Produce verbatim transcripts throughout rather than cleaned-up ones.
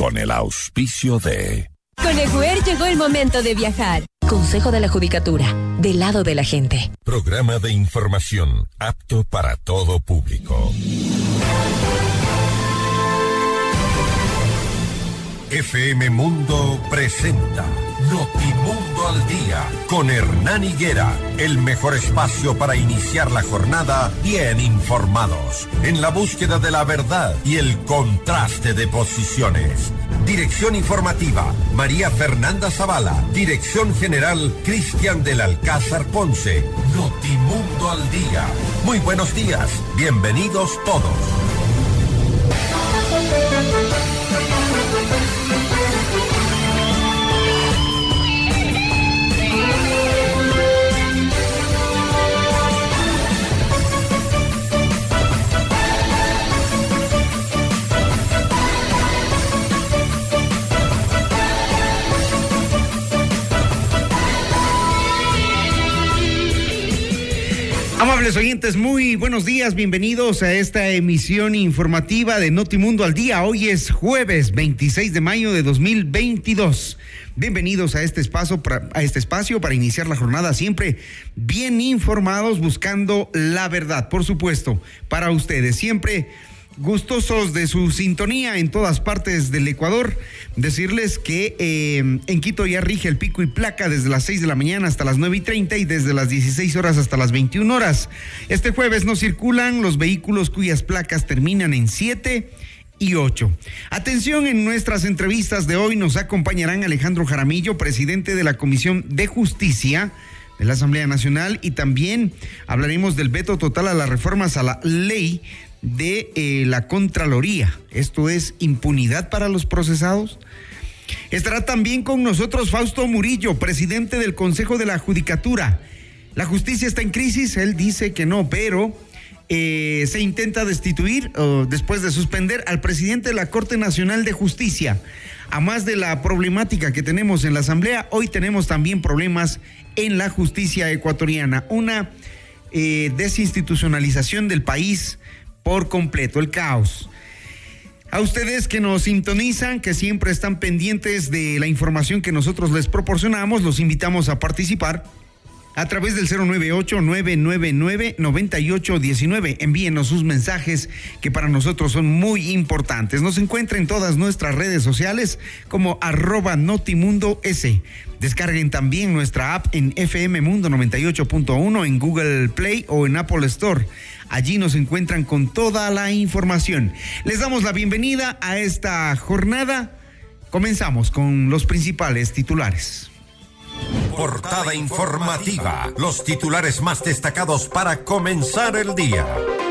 con el auspicio de... Con Eguer llegó el momento de viajar. Consejo de la Judicatura, del lado de la gente. Programa de información apto para todo público. F M Mundo presenta Notimundo al Día con Hernán Higuera, el mejor espacio para iniciar la jornada bien informados, en la búsqueda de la verdad y el contraste de posiciones. Dirección informativa, María Fernanda Zavala. Dirección general, Cristian del Alcázar Ponce. Notimundo al Día. Muy buenos días, bienvenidos todos. Amables oyentes, muy buenos días, bienvenidos a esta emisión informativa de Notimundo al Día. Hoy es jueves veintiséis de mayo de dos mil veintidós. Bienvenidos a este espacio, a este espacio para iniciar la jornada siempre bien informados, buscando la verdad, por supuesto, para ustedes. Siempre gustosos de su sintonía en todas partes del Ecuador. Decirles que eh, en Quito ya rige el pico y placa desde las seis de la mañana hasta las nueve y treinta y desde las dieciséis horas hasta las veintiuna horas. Este jueves no circulan los vehículos cuyas placas terminan en siete y ocho. Atención, en nuestras entrevistas de hoy nos acompañarán Alejandro Jaramillo, presidente de la Comisión de Justicia de la Asamblea Nacional, y también hablaremos del veto total a las reformas a la ley de eh, la Contraloría. Esto es impunidad para los procesados. Estará también con nosotros Fausto Murillo, presidente del Consejo de la Judicatura. La justicia está en crisis, él dice que no, pero eh, se intenta destituir uh, después de suspender al presidente de la Corte Nacional de Justicia. A más de la problemática que tenemos en la Asamblea, hoy tenemos también problemas en la justicia ecuatoriana. Una eh, desinstitucionalización del país por completo, el caos. A ustedes que nos sintonizan, que siempre están pendientes de la información que nosotros les proporcionamos, los invitamos a participar a través del cero nueve ocho, nueve nueve nueve, nueve ocho uno nueve. Envíenos sus mensajes que para nosotros son muy importantes. Nos encuentra en todas nuestras redes sociales como arroba Notimundo S. Descarguen también nuestra app en F M Mundo noventa y ocho punto uno en Google Play o en Apple Store. Allí nos encuentran con toda la información. Les damos la bienvenida a esta jornada. Comenzamos con los principales titulares. Portada informativa. Los titulares más destacados para comenzar el día.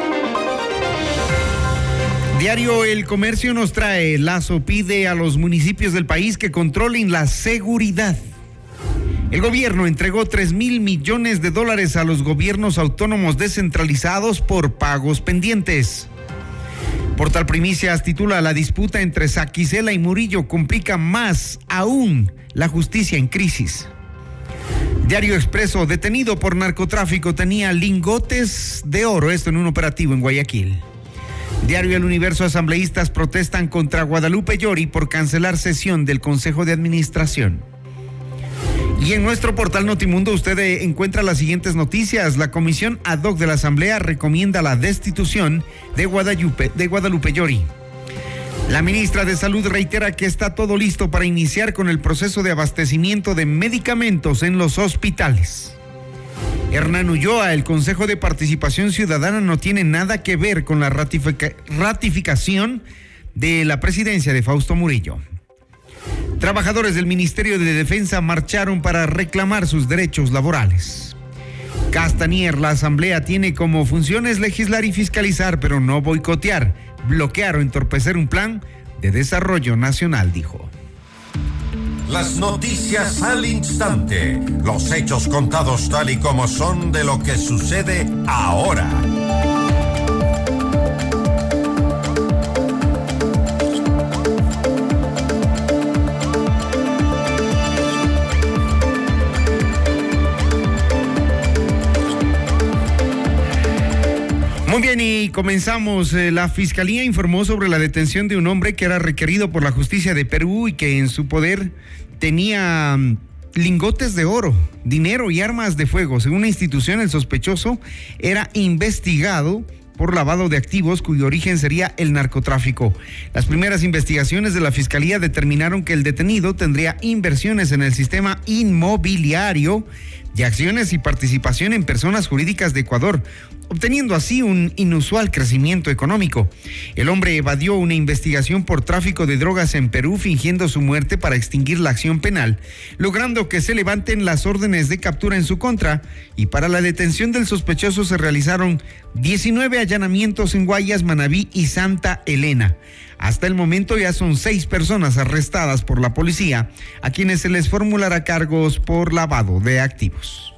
Diario El Comercio nos trae: Lazo pide a los municipios del país que controlen la seguridad. El gobierno entregó tres mil millones de dólares a los gobiernos autónomos descentralizados por pagos pendientes. Portal Primicias titula: La disputa entre Saquicela y Murillo complica más aún la justicia en crisis. Diario Expreso: detenido por narcotráfico, tenía lingotes de oro, esto en un operativo en Guayaquil. Diario El Universo: asambleístas protestan contra Guadalupe Llori por cancelar sesión del Consejo de Administración. Y en nuestro portal Notimundo usted encuentra las siguientes noticias. La comisión ad hoc de la Asamblea recomienda la destitución de Guadalupe, de Guadalupe Llori. La ministra de Salud reitera que está todo listo para iniciar con el proceso de abastecimiento de medicamentos en los hospitales. Hernán Ulloa: el Consejo de Participación Ciudadana no tiene nada que ver con la ratifica- ratificación de la presidencia de Fausto Murillo. Trabajadores del Ministerio de Defensa marcharon para reclamar sus derechos laborales. Castanier: la Asamblea tiene como funciones legislar y fiscalizar, pero no boicotear, bloquear o entorpecer un plan de desarrollo nacional, dijo. Las noticias al instante, los hechos contados tal y como son de lo que sucede ahora. Muy bien, y Y comenzamos. La Fiscalía informó sobre la detención de un hombre que era requerido por la justicia de Perú y que en su poder tenía lingotes de oro, dinero y armas de fuego. Según la institución, el sospechoso era investigado por lavado de activos cuyo origen sería el narcotráfico. Las primeras investigaciones de la Fiscalía determinaron que el detenido tendría inversiones en el sistema inmobiliario y acciones y participación en personas jurídicas de Ecuador, obteniendo así un inusual crecimiento económico. El hombre evadió una investigación por tráfico de drogas en Perú fingiendo su muerte para extinguir la acción penal, logrando que se levanten las órdenes de captura en su contra, y para la detención del sospechoso se realizaron diecinueve allanamientos en Guayas, Manabí y Santa Elena. Hasta el momento ya son seis personas arrestadas por la policía, a quienes se les formulará cargos por lavado de activos.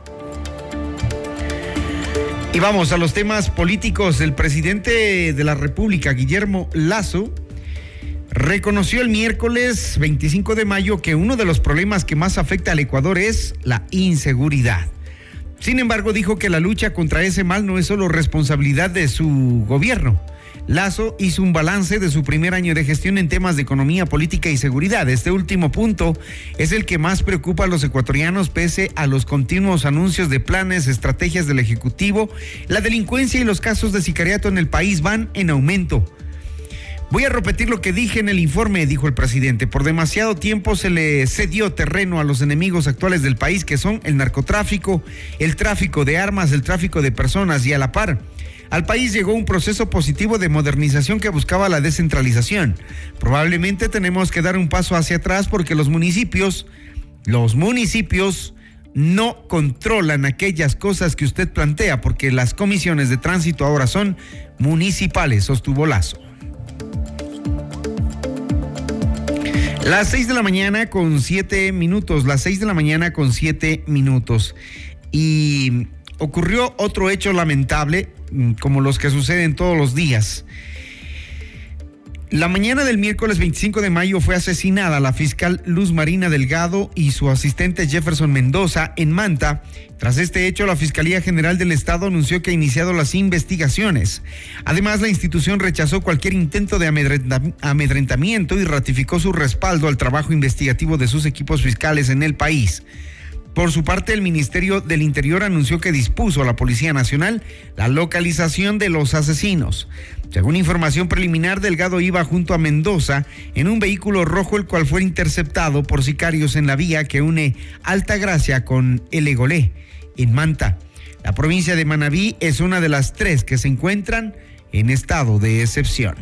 Y vamos a los temas políticos. El presidente de la República, Guillermo Lasso, reconoció el miércoles veinticinco de mayo que uno de los problemas que más afecta al Ecuador es la inseguridad. Sin embargo, dijo que la lucha contra ese mal no es solo responsabilidad de su gobierno. Lasso hizo un balance de su primer año de gestión en temas de economía, política y seguridad. Este último punto es el que más preocupa a los ecuatorianos pese a los continuos anuncios de planes, estrategias del Ejecutivo. La delincuencia y los casos de sicariato en el país van en aumento. Voy a repetir lo que dije en el informe, dijo el presidente. Por demasiado tiempo se le cedió terreno a los enemigos actuales del país, que son el narcotráfico, el tráfico de armas, el tráfico de personas, y a la par al país llegó un proceso positivo de modernización que buscaba la descentralización. Probablemente tenemos que dar un paso hacia atrás porque los municipios, los municipios no controlan aquellas cosas que usted plantea, porque las comisiones de tránsito ahora son municipales, sostuvo Lasso. Las seis de la mañana con siete minutos, las seis de la mañana con siete minutos. Y ocurrió otro hecho lamentable, como los que suceden todos los días. La mañana del miércoles veinticinco de mayo fue asesinada la fiscal Luz Marina Delgado y su asistente Jefferson Mendoza en Manta. Tras este hecho, la Fiscalía General del Estado anunció que ha iniciado las investigaciones. Además, la institución rechazó cualquier intento de amedrentamiento y ratificó su respaldo al trabajo investigativo de sus equipos fiscales en el país. Por su parte, el Ministerio del Interior anunció que dispuso a la Policía Nacional la localización de los asesinos. Según información preliminar, Delgado iba junto a Mendoza en un vehículo rojo, el cual fue interceptado por sicarios en la vía que une Altagracia con El Egolé, en Manta. La provincia de Manabí es una de las tres que se encuentran en estado de excepción.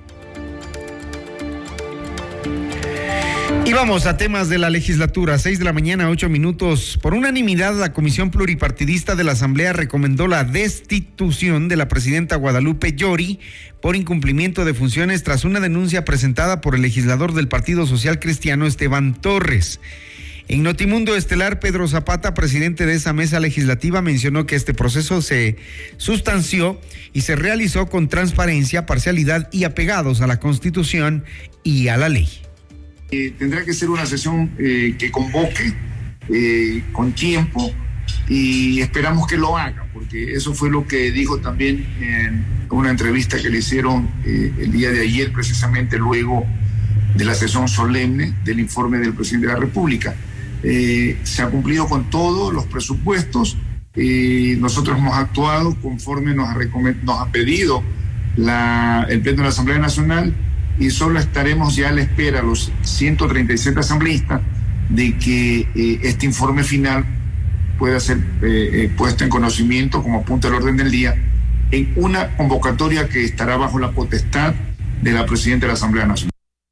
Y vamos a temas de la legislatura. Seis de la mañana, ocho minutos. Por unanimidad, la Comisión Pluripartidista de la Asamblea recomendó la destitución de la presidenta Guadalupe Llori por incumplimiento de funciones tras una denuncia presentada por el legislador del Partido Social Cristiano, Esteban Torres. En Notimundo Estelar, Pedro Zapata, presidente de esa mesa legislativa, mencionó que este proceso se sustanció y se realizó con transparencia, parcialidad y apegados a la Constitución y a la ley. Eh, tendrá que ser una sesión eh, que convoque eh, con tiempo, y esperamos que lo haga, porque eso fue lo que dijo también en una entrevista que le hicieron eh, el día de ayer, precisamente luego de la sesión solemne del informe del presidente de la República. Eh, se ha cumplido con todos los presupuestos, eh, nosotros hemos actuado conforme nos ha, recom- nos ha pedido la, el Pleno de la Asamblea Nacional, y solo estaremos ya a la espera, los ciento treinta y siete asambleístas, de que eh, este informe final pueda ser eh, eh, puesto en conocimiento como apunta al orden del día en una convocatoria que estará bajo la potestad de la presidenta de la Asamblea Nacional.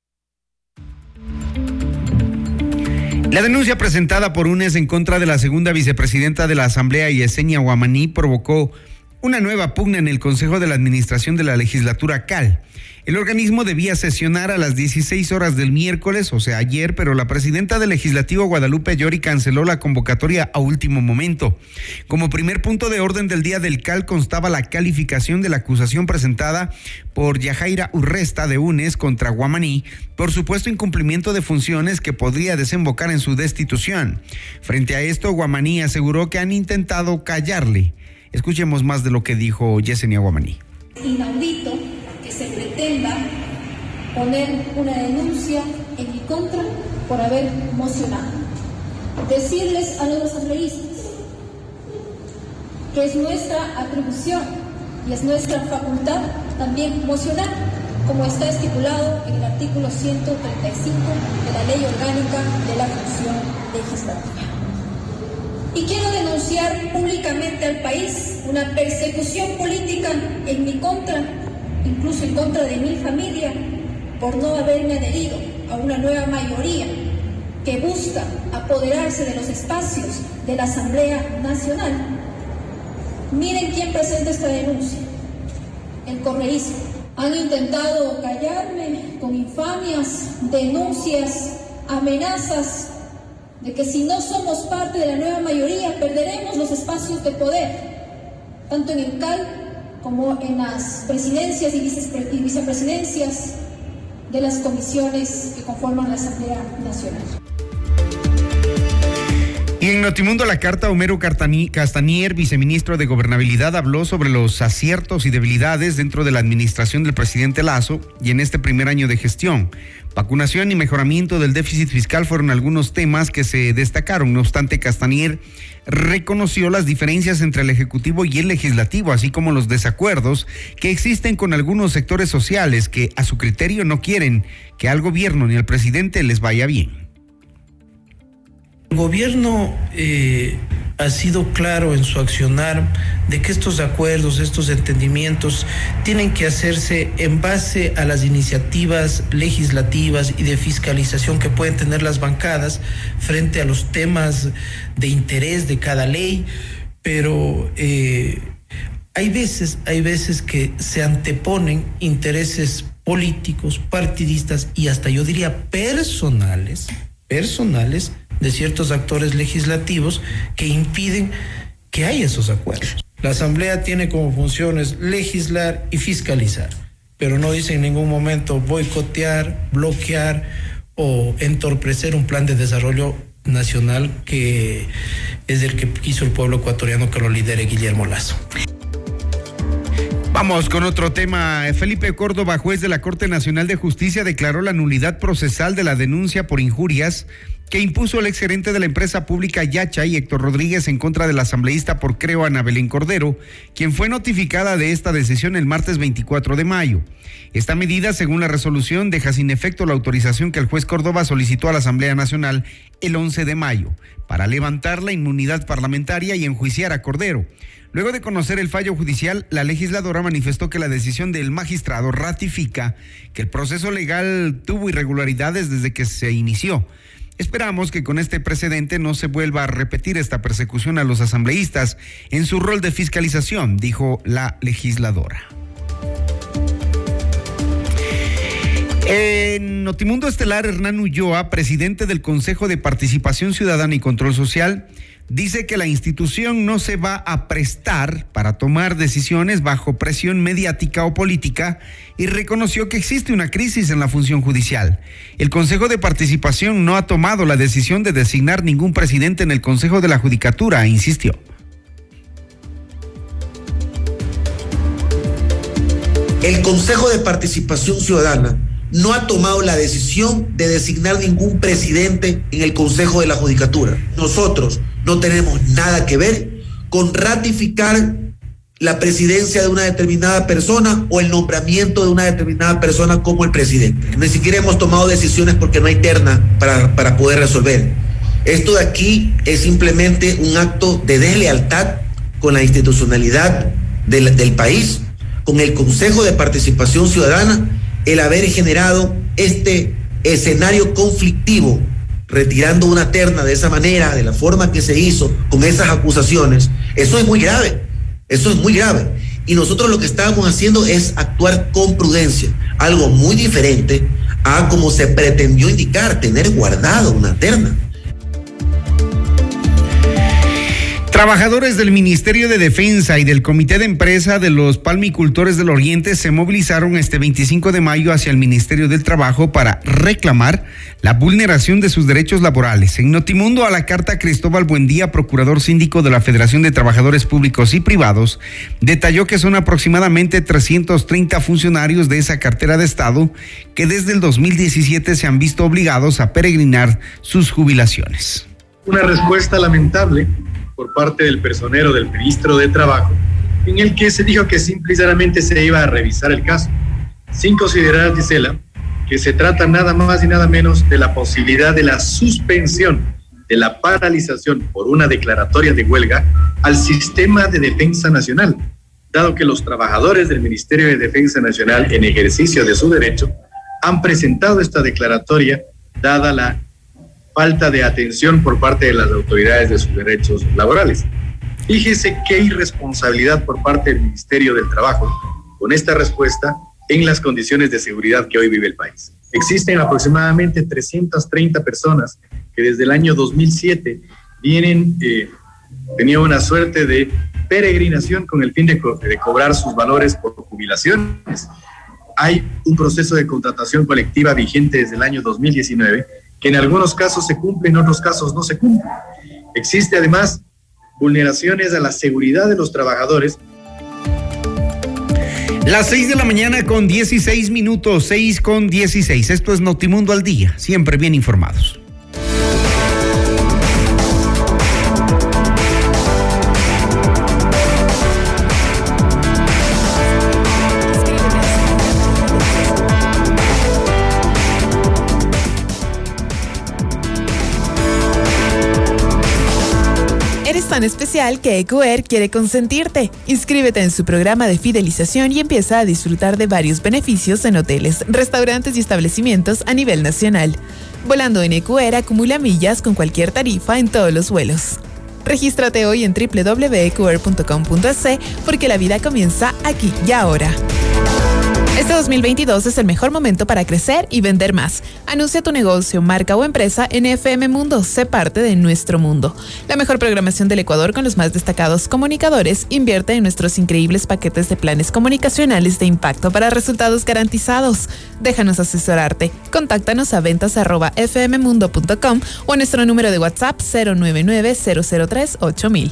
La denuncia presentada por U N E S en contra de la segunda vicepresidenta de la Asamblea, Yesenia Guamaní, provocó una nueva pugna en el Consejo de la Administración de la Legislatura C A L. El organismo debía sesionar a las dieciséis horas del miércoles, o sea, ayer, pero la presidenta del Legislativo, Guadalupe Llori, canceló la convocatoria a último momento. Como primer punto de orden del día del C A L constaba la calificación de la acusación presentada por Yajaira Urresta de U N E S contra Guamaní por supuesto incumplimiento de funciones que podría desembocar en su destitución. Frente a esto, Guamaní aseguró que han intentado callarle. Escuchemos más de lo que dijo Yesenia Guamaní. Inaudito que se pretenda poner una denuncia en mi contra por haber mocionado. Decirles a los asambleístas que es nuestra atribución y es nuestra facultad también mocionar, como está estipulado en el artículo ciento treinta y cinco de la Ley Orgánica de la Función Legislativa. Y quiero denunciar públicamente al país una persecución política en mi contra, incluso en contra de mi familia, por no haberme adherido a una nueva mayoría que busca apoderarse de los espacios de la Asamblea Nacional. Miren quién presenta esta denuncia, el correísmo. Han intentado callarme con infamias, denuncias, amenazas de que si no somos parte de la nueva mayoría perderemos los espacios de poder, tanto en el C A L como en las presidencias y, vicepre- y vicepresidencias de las comisiones que conforman la Asamblea Nacional. Y en Notimundo a la Carta, Homero Castanier, viceministro de Gobernabilidad, habló sobre los aciertos y debilidades dentro de la administración del presidente Lasso y en este primer año de gestión. Vacunación y mejoramiento del déficit fiscal fueron algunos temas que se destacaron. No obstante, Castanier reconoció las diferencias entre el Ejecutivo y el Legislativo, así como los desacuerdos que existen con algunos sectores sociales que a su criterio no quieren que al gobierno ni al presidente les vaya bien. El gobierno eh, ha sido claro en su accionar de que estos acuerdos, estos entendimientos tienen que hacerse en base a las iniciativas legislativas y de fiscalización que pueden tener las bancadas frente a los temas de interés de cada ley, pero eh, hay veces, hay veces que se anteponen intereses políticos, partidistas y hasta yo diría personales, personales, de ciertos actores legislativos que impiden que haya esos acuerdos. La Asamblea tiene como funciones legislar y fiscalizar, pero no dice en ningún momento boicotear, bloquear o entorpecer un plan de desarrollo nacional que es el que quiso el pueblo ecuatoriano que lo lidere Guillermo Lasso. Vamos con otro tema. Felipe Córdoba, juez de la Corte Nacional de Justicia, declaró la nulidad procesal de la denuncia por injurias que impuso el exgerente de la empresa pública Yacha y Héctor Rodríguez en contra del asambleísta por Creo Ana Belén Cordero, quien fue notificada de esta decisión el martes veinticuatro de mayo. Esta medida, según la resolución, deja sin efecto la autorización que el juez Córdoba solicitó a la Asamblea Nacional el once de mayo para levantar la inmunidad parlamentaria y enjuiciar a Cordero. Luego de conocer el fallo judicial, la legisladora manifestó que la decisión del magistrado ratifica que el proceso legal tuvo irregularidades desde que se inició. Esperamos que con este precedente no se vuelva a repetir esta persecución a los asambleístas en su rol de fiscalización, dijo la legisladora. En Notimundo Estelar, Hernán Ulloa, presidente del Consejo de Participación Ciudadana y Control Social, dice que la institución no se va a prestar para tomar decisiones bajo presión mediática o política y reconoció que existe una crisis en la función judicial. El Consejo de Participación no ha tomado la decisión de designar ningún presidente en el Consejo de la Judicatura, insistió. El Consejo de Participación Ciudadana no ha tomado la decisión de designar ningún presidente en el Consejo de la Judicatura. Nosotros no tenemos nada que ver con ratificar la presidencia de una determinada persona o el nombramiento de una determinada persona como el presidente. Ni siquiera hemos tomado decisiones porque no hay terna para, para poder resolver. Esto de aquí es simplemente un acto de deslealtad con la institucionalidad del, del país, con el Consejo de Participación Ciudadana, el haber generado este escenario conflictivo, retirando una terna de esa manera, de la forma que se hizo, con esas acusaciones. Eso es muy grave, eso es muy grave. Y nosotros lo que estábamos haciendo es actuar con prudencia, algo muy diferente a como se pretendió indicar, tener guardado una terna. Trabajadores del Ministerio de Defensa y del Comité de Empresa de los Palmicultores del Oriente se movilizaron este veinticinco de mayo hacia el Ministerio del Trabajo para reclamar la vulneración de sus derechos laborales. En Notimundo a la carta, Cristóbal Buendía, procurador síndico de la Federación de Trabajadores Públicos y Privados, detalló que son aproximadamente trescientos treinta funcionarios de esa cartera de Estado que desde el dos mil diecisiete se han visto obligados a peregrinar sus jubilaciones. Una respuesta lamentable por parte del personero del ministro de Trabajo, en el que se dijo que simple y sencillamente se iba a revisar el caso, sin considerar, Gisela, que se trata nada más y nada menos de la posibilidad de la suspensión de la paralización por una declaratoria de huelga al sistema de defensa nacional, dado que los trabajadores del Ministerio de Defensa Nacional, en ejercicio de su derecho, han presentado esta declaratoria dada la falta de atención por parte de las autoridades de sus derechos laborales. Fíjese qué irresponsabilidad por parte del Ministerio del Trabajo con esta respuesta en las condiciones de seguridad que hoy vive el país. Existen aproximadamente trescientas treinta personas que desde el año dos mil siete vienen, eh, tenían una suerte de peregrinación con el fin de, co- de cobrar sus valores por jubilaciones. Hay un proceso de contratación colectiva vigente desde el año dos mil diecinueve que en algunos casos se cumple, en otros casos no se cumple. Existe además vulneraciones a la seguridad de los trabajadores. Las seis de la mañana con dieciséis minutos, seis con dieciséis. Esto es Notimundo al Día, siempre bien informados. Eres tan especial que Ecuer quiere consentirte. Inscríbete en su programa de fidelización y empieza a disfrutar de varios beneficios en hoteles, restaurantes y establecimientos a nivel nacional. Volando en Ecuer acumula millas con cualquier tarifa en todos los vuelos. Regístrate hoy en doble u doble u doble u punto ecuer punto com punto es porque la vida comienza aquí y ahora. Este dos mil veintidós es el mejor momento para crecer y vender más. Anuncia tu negocio, marca o empresa en F M Mundo. Sé parte de nuestro mundo. La mejor programación del Ecuador con los más destacados comunicadores. Invierte en nuestros increíbles paquetes de planes comunicacionales de impacto para resultados garantizados. Déjanos asesorarte. Contáctanos a ventas arroba f m mundo punto com o a nuestro número de WhatsApp cero nueve nueve cero cero tres ocho mil.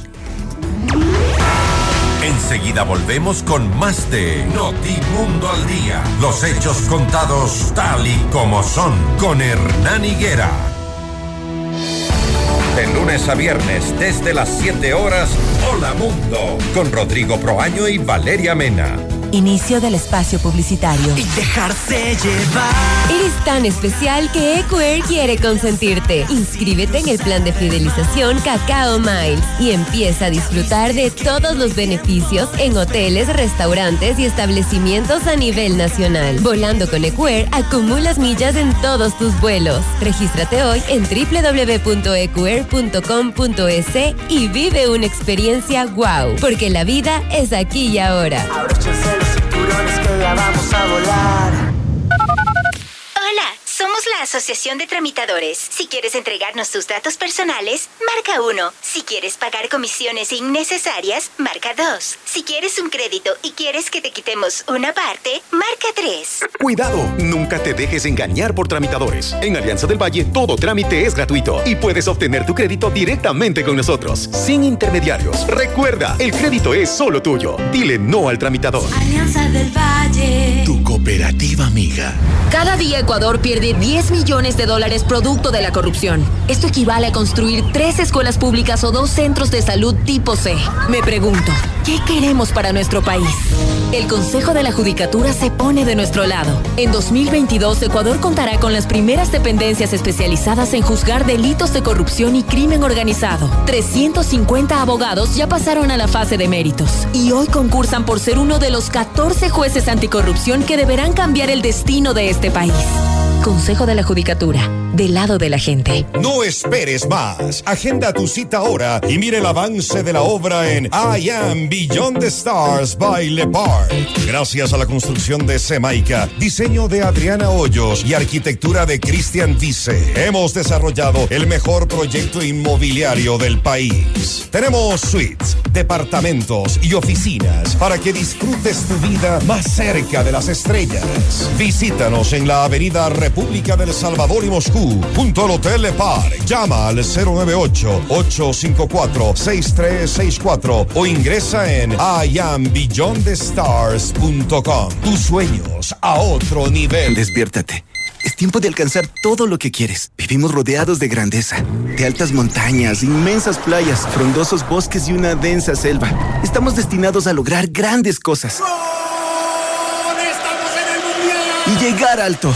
Enseguida volvemos con más de Notimundo al Día. Los hechos contados tal y como son con Hernán Higuera. De lunes a viernes desde las siete horas, Hola Mundo, con Rodrigo Proaño y Valeria Mena. Inicio del espacio publicitario. Y dejarse llevar. Eres tan especial que Ecuer quiere consentirte. Inscríbete en el plan de fidelización Cacao Miles y empieza a disfrutar de todos los beneficios en hoteles, restaurantes y establecimientos a nivel nacional. Volando con Ecuer, acumulas millas en todos tus vuelos. Regístrate hoy en doble u doble u doble u punto ecuer punto com punto es y vive una experiencia wow, porque la vida es aquí y ahora. Cinturones que ya vamos a volar. Hola, somos la Asociación de Tramitadores. Si quieres entregarnos tus datos personales, marca uno. Si quieres pagar comisiones innecesarias, marca dos. Si quieres un crédito y quieres que te quitemos una parte, marca tres. Cuidado, nunca te dejes engañar por tramitadores. En Alianza del Valle, todo trámite es gratuito y puedes obtener tu crédito directamente con nosotros, sin intermediarios. Recuerda, el crédito es solo tuyo. Dile no al tramitador. Alianza del Valle, tu cooperativa amiga. Cada día Ecuador pierde diez millones de dólares producto de la corrupción. Esto equivale a construir tres escuelas públicas o dos centros de salud tipo C. Me pregunto, ¿qué queremos para nuestro país? El Consejo de la Judicatura se pone de nuestro lado. En dos mil veintidós, Ecuador contará con las primeras dependencias especializadas en juzgar delitos de corrupción y crimen organizado. trescientos cincuenta abogados ya pasaron a la fase de méritos y hoy concursan por ser uno de los catorce jueces anticorrupción que deberán cambiar el destino de este país. Consejo de la Judicatura, del lado de la gente. No esperes más. Agenda tu cita ahora y mire el avance de la obra en I Am Beyond the Stars by Le Parc. Gracias a la construcción de Semaica, diseño de Adriana Hoyos y arquitectura de Cristian Dice, hemos desarrollado el mejor proyecto inmobiliario del país. Tenemos suites, departamentos y oficinas para que disfrutes tu vida más cerca de las estrellas. Visítanos en la avenida República del Salvador y Moscú, junto al Hotel Le Parc. Llama al cero nueve ocho, ocho cinco cuatro, seis tres seis cuatro o ingresa en I am beyond the stars punto com. Tus sueños a otro nivel. Despiértate. Es tiempo de alcanzar todo lo que quieres. Vivimos rodeados de grandeza, de altas montañas, inmensas playas, frondosos bosques y una densa selva. Estamos destinados a lograr grandes cosas. ¡Gol! ¡Estamos en el Mundial! Y llegar alto.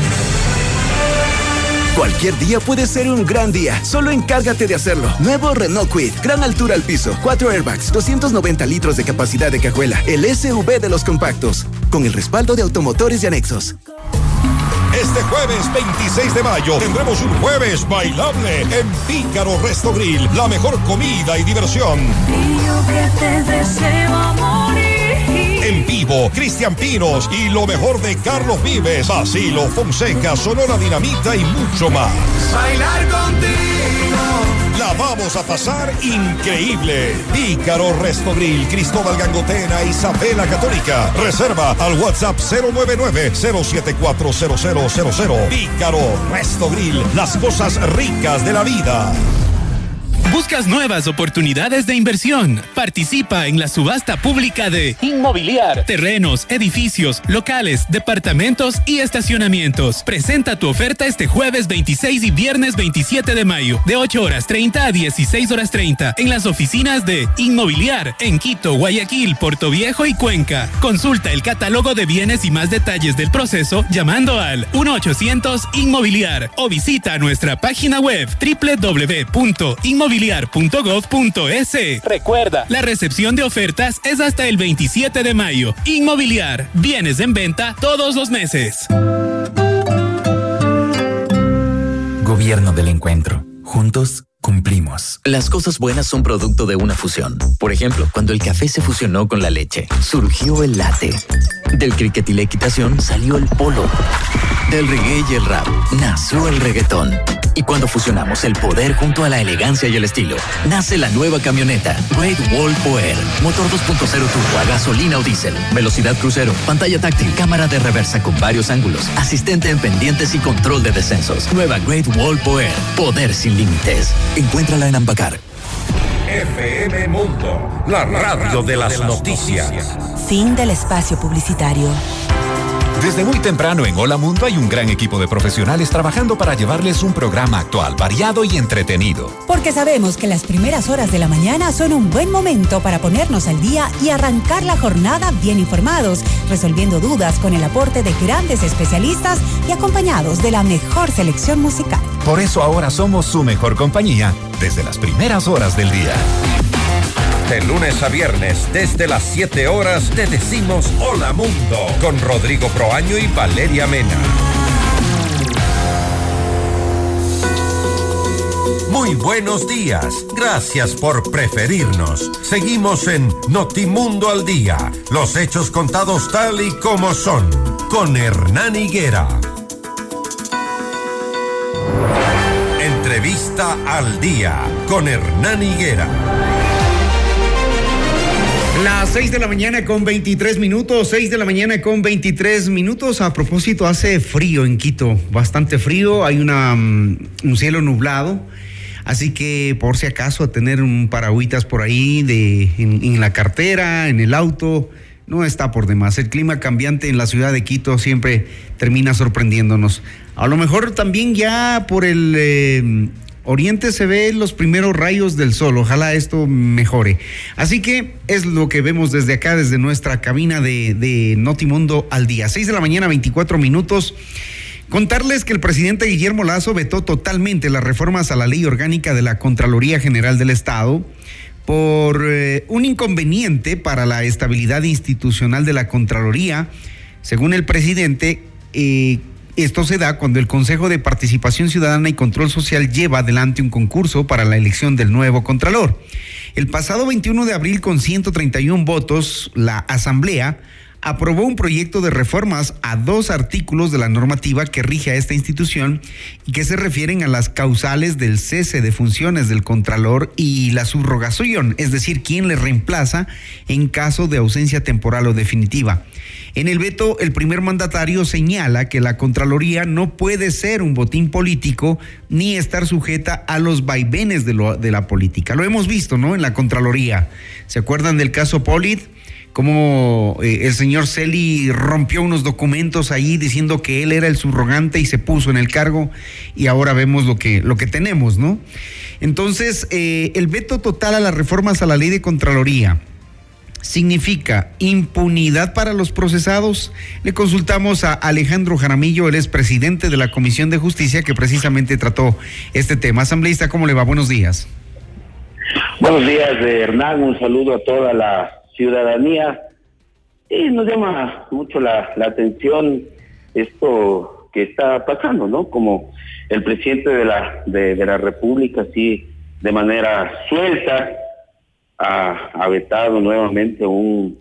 Cualquier día puede ser un gran día. Solo encárgate de hacerlo. Nuevo Renault Kwid. Gran altura al piso. Cuatro airbags. doscientos noventa litros de capacidad de cajuela. El S U V de los compactos. Con el respaldo de automotores y anexos. Este jueves veintiséis de mayo tendremos un jueves bailable en Pícaro Resto Grill. La mejor comida y diversión. Y yo que te deseo morir. En vivo, Cristian Pinos y lo mejor de Carlos Vives, Basilo Fonseca, Sonora Dinamita y mucho más. Bailar contigo. La vamos a pasar increíble. Pícaro Resto Grill, Cristóbal Gangotena, Isabela Católica. Reserva al WhatsApp cero nueve nueve, cero siete cuatro, cero cero cero cero. Pícaro Resto Grill, las cosas ricas de la vida. ¿Buscas nuevas oportunidades de inversión? Participa en la subasta pública de Inmobiliar. Terrenos, edificios, locales, departamentos y estacionamientos. Presenta tu oferta este jueves veintiséis y viernes veintisiete de mayo, de ocho horas treinta a dieciséis horas treinta, en las oficinas de Inmobiliar, en Quito, Guayaquil, Portoviejo y Cuenca. Consulta el catálogo de bienes y más detalles del proceso llamando al uno ochocientos Inmobiliar o visita nuestra página web doble u doble u doble u punto inmobiliar punto gov punto es. Recuerda, la recepción de ofertas es hasta el veintisiete de mayo. Inmobiliar, bienes en venta todos los meses. Gobierno del Encuentro. Juntos cumplimos. Las cosas buenas son producto de una fusión. Por ejemplo, cuando el café se fusionó con la leche, surgió el latte. Del cricket y la equitación salió el polo. Del reggae y el rap nació el reggaetón. Y cuando fusionamos el poder junto a la elegancia y el estilo, nace la nueva camioneta Great Wall Power. Motor dos punto cero turbo a gasolina o diésel. Velocidad crucero, pantalla táctil, cámara de reversa con varios ángulos, asistente en pendientes y control de descensos. Nueva Great Wall Power. Poder sin límites. Encuéntrala en Ambacar. F M Mundo, la radio de las noticias. Fin del espacio publicitario. Desde muy temprano en Hola Mundo hay un gran equipo de profesionales trabajando para llevarles un programa actual, variado y entretenido. Porque sabemos que las primeras horas de la mañana son un buen momento para ponernos al día y arrancar la jornada bien informados, resolviendo dudas con el aporte de grandes especialistas y acompañados de la mejor selección musical. Por eso ahora somos su mejor compañía desde las primeras horas del día. De lunes a viernes, desde las siete horas, te decimos Hola Mundo, con Rodrigo Proaño y Valeria Mena. Muy buenos días, gracias por preferirnos. Seguimos en Notimundo al Día, los hechos contados tal y como son, con Hernán Higuera. Entrevista al Día, con Hernán Higuera. Las seis de la mañana con veintitrés minutos, seis de la mañana con veintitrés minutos. A propósito, hace frío en Quito, bastante frío, hay una, um, un cielo nublado, así que por si acaso a tener un paragüitas por ahí de, en, en la cartera, en el auto, no está por demás. El clima cambiante en la ciudad de Quito siempre termina sorprendiéndonos. A lo mejor también ya por el... Eh, Oriente se ven los primeros rayos del sol, ojalá esto mejore. Así que es lo que vemos desde acá, desde nuestra cabina de, de Notimundo al Día. seis de la mañana, veinticuatro minutos. Contarles que el presidente Guillermo Lasso vetó totalmente las reformas a la ley orgánica de la Contraloría General del Estado por eh, un inconveniente para la estabilidad institucional de la Contraloría. Según el presidente, eh, Esto se da cuando el Consejo de Participación Ciudadana y Control Social lleva adelante un concurso para la elección del nuevo Contralor. El pasado veintiuno de abril, con ciento treinta y uno votos, la Asamblea aprobó un proyecto de reformas a dos artículos de la normativa que rige a esta institución y que se refieren a las causales del cese de funciones del Contralor y la subrogación, es decir, quién le reemplaza en caso de ausencia temporal o definitiva. En el veto, el primer mandatario señala que la Contraloría no puede ser un botín político ni estar sujeta a los vaivenes de, lo, de la política. Lo hemos visto, ¿no?, en la Contraloría. ¿Se acuerdan del caso Polit? Cómo eh, el señor Celi rompió unos documentos ahí diciendo que él era el subrogante y se puso en el cargo, y ahora vemos lo que, lo que tenemos, ¿no? Entonces, eh, el veto total a las reformas a la ley de Contraloría significa impunidad para los procesados. Le consultamos a Alejandro Jaramillo, él es presidente de la Comisión de Justicia que precisamente trató este tema. Asambleísta, ¿cómo le va? Buenos días. Buenos días, Hernán, un saludo a toda la ciudadanía. Y nos llama mucho la, la atención esto que está pasando, ¿no? Como el presidente de la de, de la República, así de manera suelta, ha, ha vetado nuevamente un,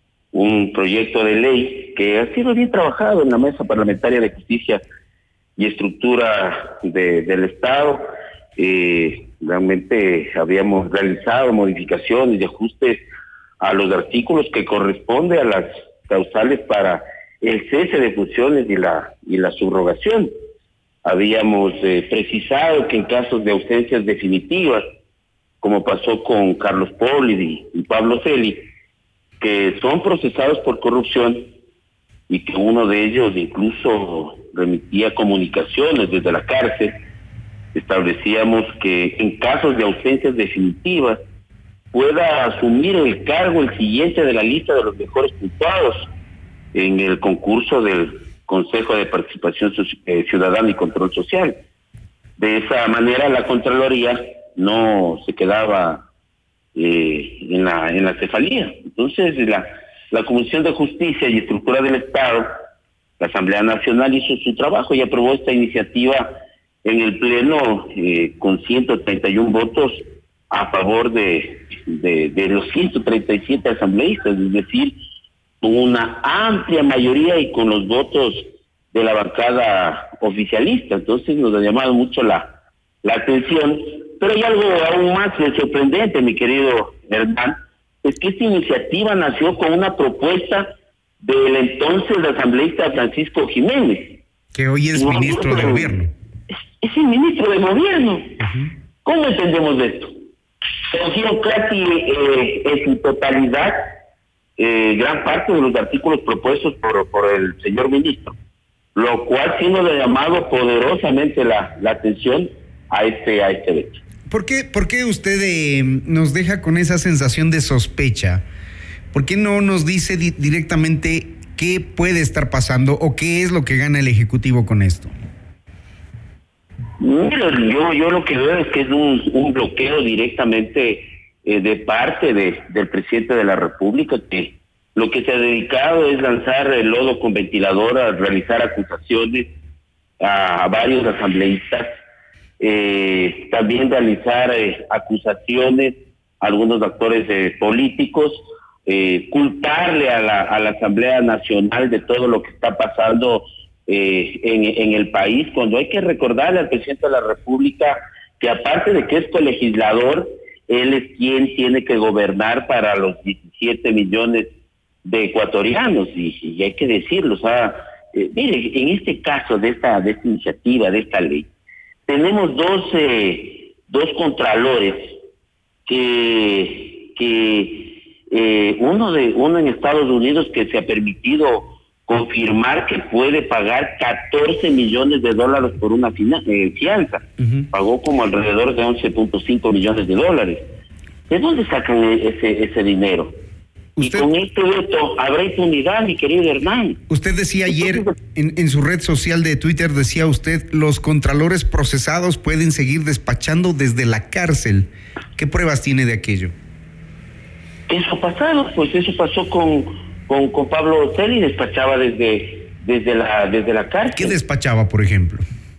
un proyecto de ley que ha sido bien trabajado en la Mesa Parlamentaria de Justicia y Estructura de, del Estado. Eh, realmente habíamos realizado modificaciones y ajustes a los artículos que corresponde a las causales para el cese de funciones y la y la subrogación. Habíamos eh, precisado que en casos de ausencias definitivas, como pasó con Carlos Polit y, y Pablo Celi, que son procesados por corrupción y que uno de ellos incluso remitía comunicaciones desde la cárcel, establecíamos que en casos de ausencias definitivas pueda asumir el cargo el siguiente de la lista de los mejores puntuados en el concurso del Consejo de Participación Ciudadana y Control Social. De esa manera la Contraloría no se quedaba eh, en la en la cefalía. Entonces la, la Comisión de Justicia y Estructura del Estado, la Asamblea Nacional, hizo su trabajo y aprobó esta iniciativa en el Pleno eh, con ciento treinta y uno votos a favor de, de, de los ciento treinta y siete asambleístas, es decir, con una amplia mayoría y con los votos de la bancada oficialista. Entonces nos ha llamado mucho la, la atención, pero hay algo aún más sorprendente, mi querido Hernán, es que esta iniciativa nació con una propuesta del entonces asambleísta Francisco Jiménez, que hoy es no, ministro de gobierno. Es, es el ministro de gobierno. Uh-huh. ¿Cómo entendemos esto? Considero casi eh, en su totalidad eh, gran parte de los artículos propuestos por, por el señor ministro, lo cual sí nos ha llamado poderosamente la, la atención a este a este hecho. ¿Por qué, por qué usted eh, nos deja con esa sensación de sospecha? ¿Por qué no nos dice di- directamente qué puede estar pasando o qué es lo que gana el Ejecutivo con esto? Mira, yo yo lo que veo es que es un, un bloqueo directamente eh, de parte de, del presidente de la República, que lo que se ha dedicado es lanzar el lodo con ventilador, a realizar acusaciones a, a varios asambleístas, eh, también realizar eh, acusaciones a algunos actores eh, políticos, eh, culparle a la, a la Asamblea Nacional de todo lo que está pasando Eh, en, en el país, cuando hay que recordarle al presidente de la República que aparte de que es colegislador, él es quien tiene que gobernar para los diecisiete millones de ecuatorianos, y, y hay que decirlo. O sea, eh, mire, en este caso de esta, de esta iniciativa, de esta ley, tenemos dos, eh, dos contralores que, que eh, uno de uno en Estados Unidos que se ha permitido confirmar que puede pagar catorce millones de dólares por una fina, eh, fianza. Uh-huh. Pagó como alrededor de once punto cinco millones de dólares. ¿De dónde sacan ese ese dinero? ¿Usted? Y con este veto habrá impunidad, mi querido Hernán. Usted decía ayer en, en su red social de Twitter, decía usted, los contralores procesados pueden seguir despachando desde la cárcel. ¿Qué pruebas tiene de aquello? Eso ha pasado, pues eso pasó con... Con, con Pablo Celi, despachaba desde desde la desde la cárcel. ¿Qué despachaba, por ejemplo?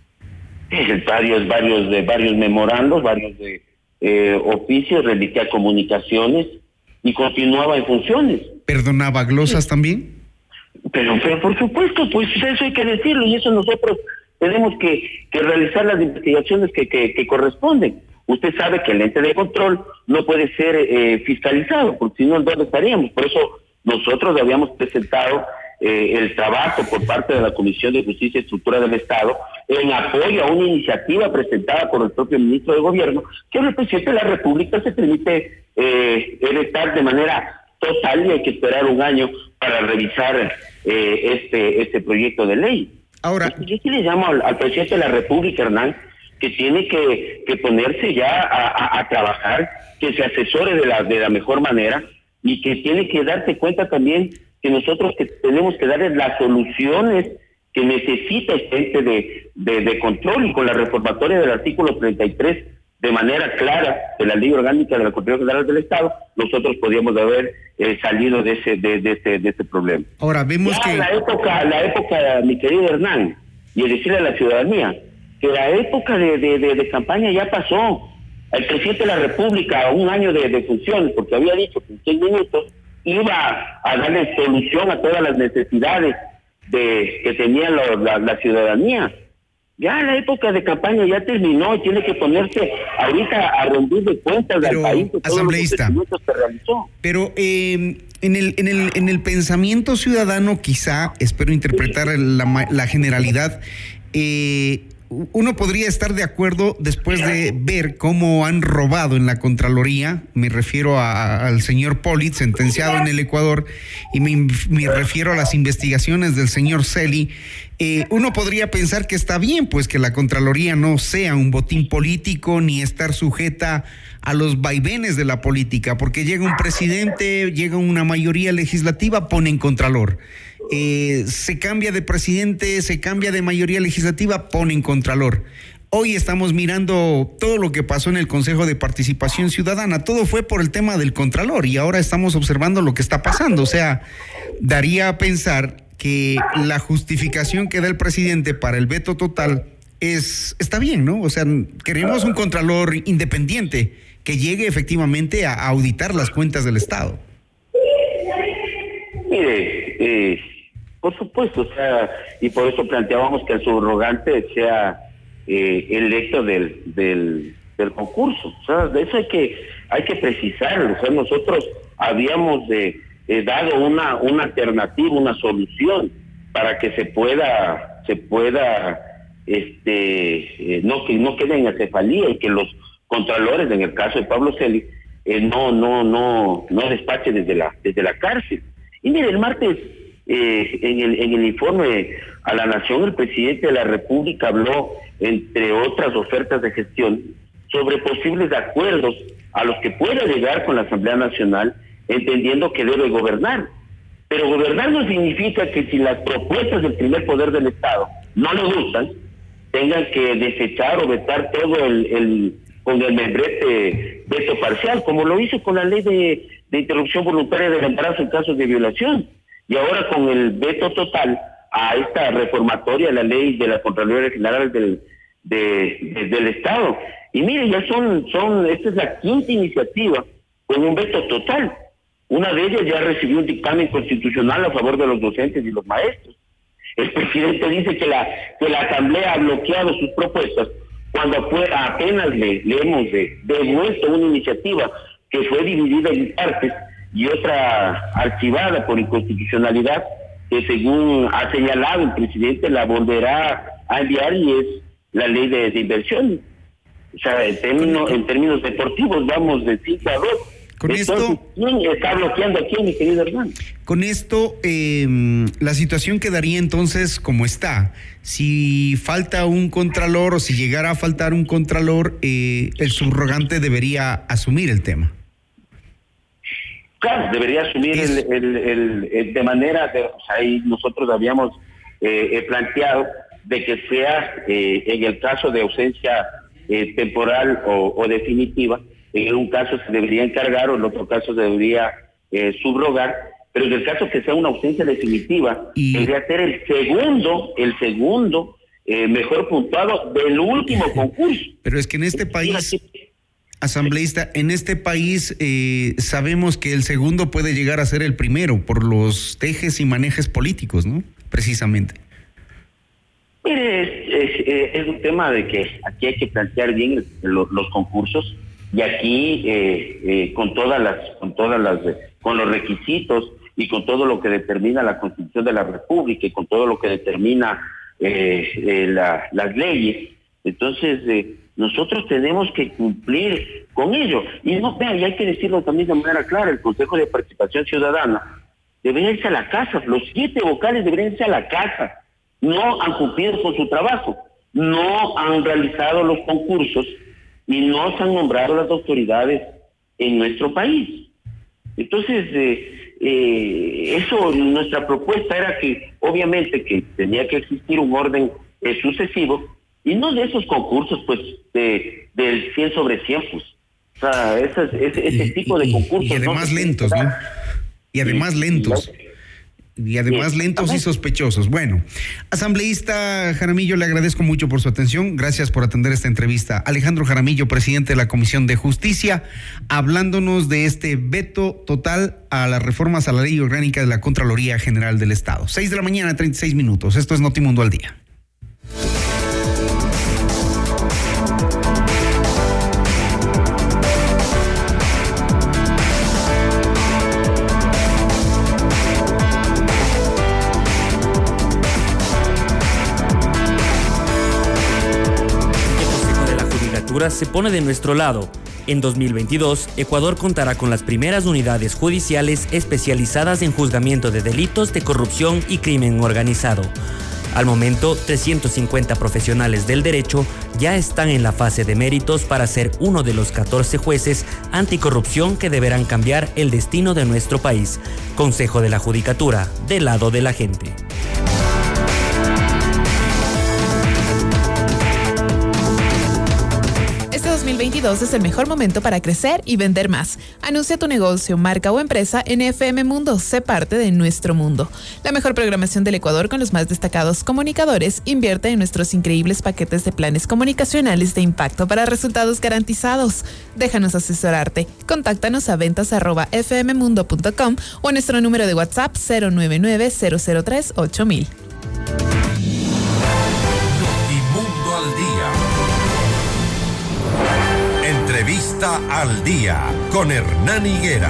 Eh, varios, varios, de varios memorandos, varios de eh, oficios, remitía comunicaciones y continuaba en funciones. ¿Perdonaba glosas sí. también? Pero, pero por supuesto, pues eso hay que decirlo, y eso nosotros tenemos que, que realizar las investigaciones que, que, que corresponden. Usted sabe que el ente de control no puede ser eh, fiscalizado, porque si no, ¿dónde estaríamos? Por eso nosotros habíamos presentado eh, el trabajo por parte de la Comisión de Justicia y Estructura del Estado en apoyo a una iniciativa presentada por el propio ministro de Gobierno, que el presidente de la República se permite eh, estar de manera total y hay que esperar un año para revisar eh, este este proyecto de ley. Ahora, yo sí le llamo al, al presidente de la República, Hernán, que tiene que, que ponerse ya a, a, a trabajar, que se asesore de la de la mejor manera y que tiene que darse cuenta también que nosotros que tenemos que darle las soluciones que necesita este ente de, de, de control, y con la reformatoria del artículo treinta y tres de manera clara de la Ley Orgánica de la Contraloría General del Estado, nosotros podríamos haber eh, salido de ese de, de este de este problema. Ahora vemos ya que la época, la época, mi querido Hernán, y decirle a la ciudadanía que la época de, de, de, de campaña ya pasó. El presidente de la República, un año de, de funciones, porque había dicho que en cien minutos iba a darle solución a todas las necesidades de que tenía lo, la, la ciudadanía. Ya la época de campaña ya terminó y tiene que ponerse ahorita a rendir de cuentas pero, al país de todos asambleísta, los que realizó. Pero eh, en el en el en el pensamiento ciudadano, quizá, espero interpretar la, la generalidad, eh, uno podría estar de acuerdo después de ver cómo han robado en la Contraloría, me refiero a, al señor Polit, sentenciado en el Ecuador, y me, me refiero a las investigaciones del señor Celi. Eh, uno podría pensar que está bien, pues, que la Contraloría no sea un botín político ni estar sujeta a los vaivenes de la política, porque llega un presidente, llega una mayoría legislativa, ponen Contralor. Eh, se cambia de presidente, se cambia de mayoría legislativa, ponen Contralor. Hoy estamos mirando todo lo que pasó en el Consejo de Participación Ciudadana, todo fue por el tema del Contralor y ahora estamos observando lo que está pasando. O sea, daría a pensar que la justificación que da el presidente para el veto total es está bien, ¿no? O sea, queremos un Contralor independiente que llegue efectivamente a auditar las cuentas del Estado. Mire, eh, por supuesto, o sea, y por eso planteábamos que el subrogante sea eh, electo del, del del concurso. O sea, de eso hay que hay que precisarlo. O sea, nosotros habíamos de, eh, dado una una alternativa, una solución para que se pueda se pueda este eh, no que no quede en acefalía y que los contralores, en el caso de Pablo Celi, eh, no no no no despachen desde la desde la cárcel. Y mire, el martes eh, en el en el informe a la Nación, el presidente de la República habló, entre otras ofertas de gestión, sobre posibles acuerdos a los que pueda llegar con la Asamblea Nacional, entendiendo que debe gobernar. Pero gobernar no significa que si las propuestas del primer poder del Estado no le gustan, tengan que desechar o vetar todo el, el con el membrete veto parcial, como lo hizo con la ley de, de interrupción voluntaria del embarazo en casos de violación, y ahora con el veto total a esta reformatoria, la ley de la Contraloría General del, de, de, del Estado. Y mire, ya son, son, esta es la quinta iniciativa con un veto total. Una de ellas ya recibió un dictamen constitucional a favor de los docentes y los maestros. El presidente dice que la, que la Asamblea ha bloqueado sus propuestas cuando fue, apenas le, le hemos de, devuelto una iniciativa que fue dividida en partes y otra archivada por inconstitucionalidad, que según ha señalado el presidente la volverá a enviar, y es la ley de, de inversión. O sea, en términos, en términos deportivos vamos de cinco a dos. Con Entonces, esto, ¿quién está bloqueando a quién, mi querido hermano? Con esto, eh, la situación quedaría entonces como está. Si falta un contralor o si llegara a faltar un contralor, eh, el subrogante debería asumir el tema. Claro, debería asumir el, el, el, el de manera, de, o sea, ahí nosotros habíamos eh, planteado de que sea eh, en el caso de ausencia eh, temporal o, o definitiva, en un caso se debería encargar o en otro caso se debería eh, subrogar, pero en el caso que sea una ausencia definitiva, y... tendría ser el segundo, el segundo eh, mejor puntuado del último concurso. Pero es que en este país, asambleísta, en este país eh, sabemos que el segundo puede llegar a ser el primero por los tejes y manejes políticos, ¿no? Precisamente. Mire, es, es, es un tema de que aquí hay que plantear bien los, los concursos y aquí eh, eh, con todas las, con todas las, con los requisitos y con todo lo que determina la Constitución de la República y con todo lo que determina eh, eh, la, las leyes, entonces eh, nosotros tenemos que cumplir con ello. Y no, vean, y hay que decirlo también de manera clara, el Consejo de Participación Ciudadana debería irse a la casa, los siete vocales deberían irse a la casa. No han cumplido con su trabajo, no han realizado los concursos y no se han nombrado las autoridades en nuestro país. Entonces, eh, eh, eso, nuestra propuesta era que, obviamente, que tenía que existir un orden eh, sucesivo y no de esos concursos, pues, de, del cien sobre cien, pues. O sea, esas, ese, ese y, tipo de y, concursos. Y además ¿no? lentos, ¿no? Y además y, lentos. Y, Y además lentos y sospechosos. Bueno, asambleísta Jaramillo, le agradezco mucho por su atención. Gracias por atender esta entrevista. Alejandro Jaramillo, presidente de la Comisión de Justicia, hablándonos de este veto total a las reformas a la Ley Orgánica de la Contraloría General del Estado. Seis de la mañana, treinta y seis minutos. Esto es Notimundo al Día. Se pone de nuestro lado. En dos mil veintidós, Ecuador contará con las primeras unidades judiciales especializadas en juzgamiento de delitos de corrupción y crimen organizado. Al momento, trescientos cincuenta profesionales del derecho ya están en la fase de méritos para ser uno de los catorce jueces anticorrupción que deberán cambiar el destino de nuestro país. Consejo de la Judicatura, del lado de la gente. dos mil veintidós es el mejor momento para crecer y vender más. Anuncia tu negocio, marca o empresa en F M Mundo. Sé parte de nuestro mundo. La mejor programación del Ecuador con los más destacados comunicadores. Invierte en nuestros increíbles paquetes de planes comunicacionales de impacto para resultados garantizados. Déjanos asesorarte. Contáctanos a ventas arroba f m mundo punto com o a nuestro número de WhatsApp cero nueve nueve cero cero tres ocho mil. Notimundo al día. Entrevista al día con Hernán Higuera.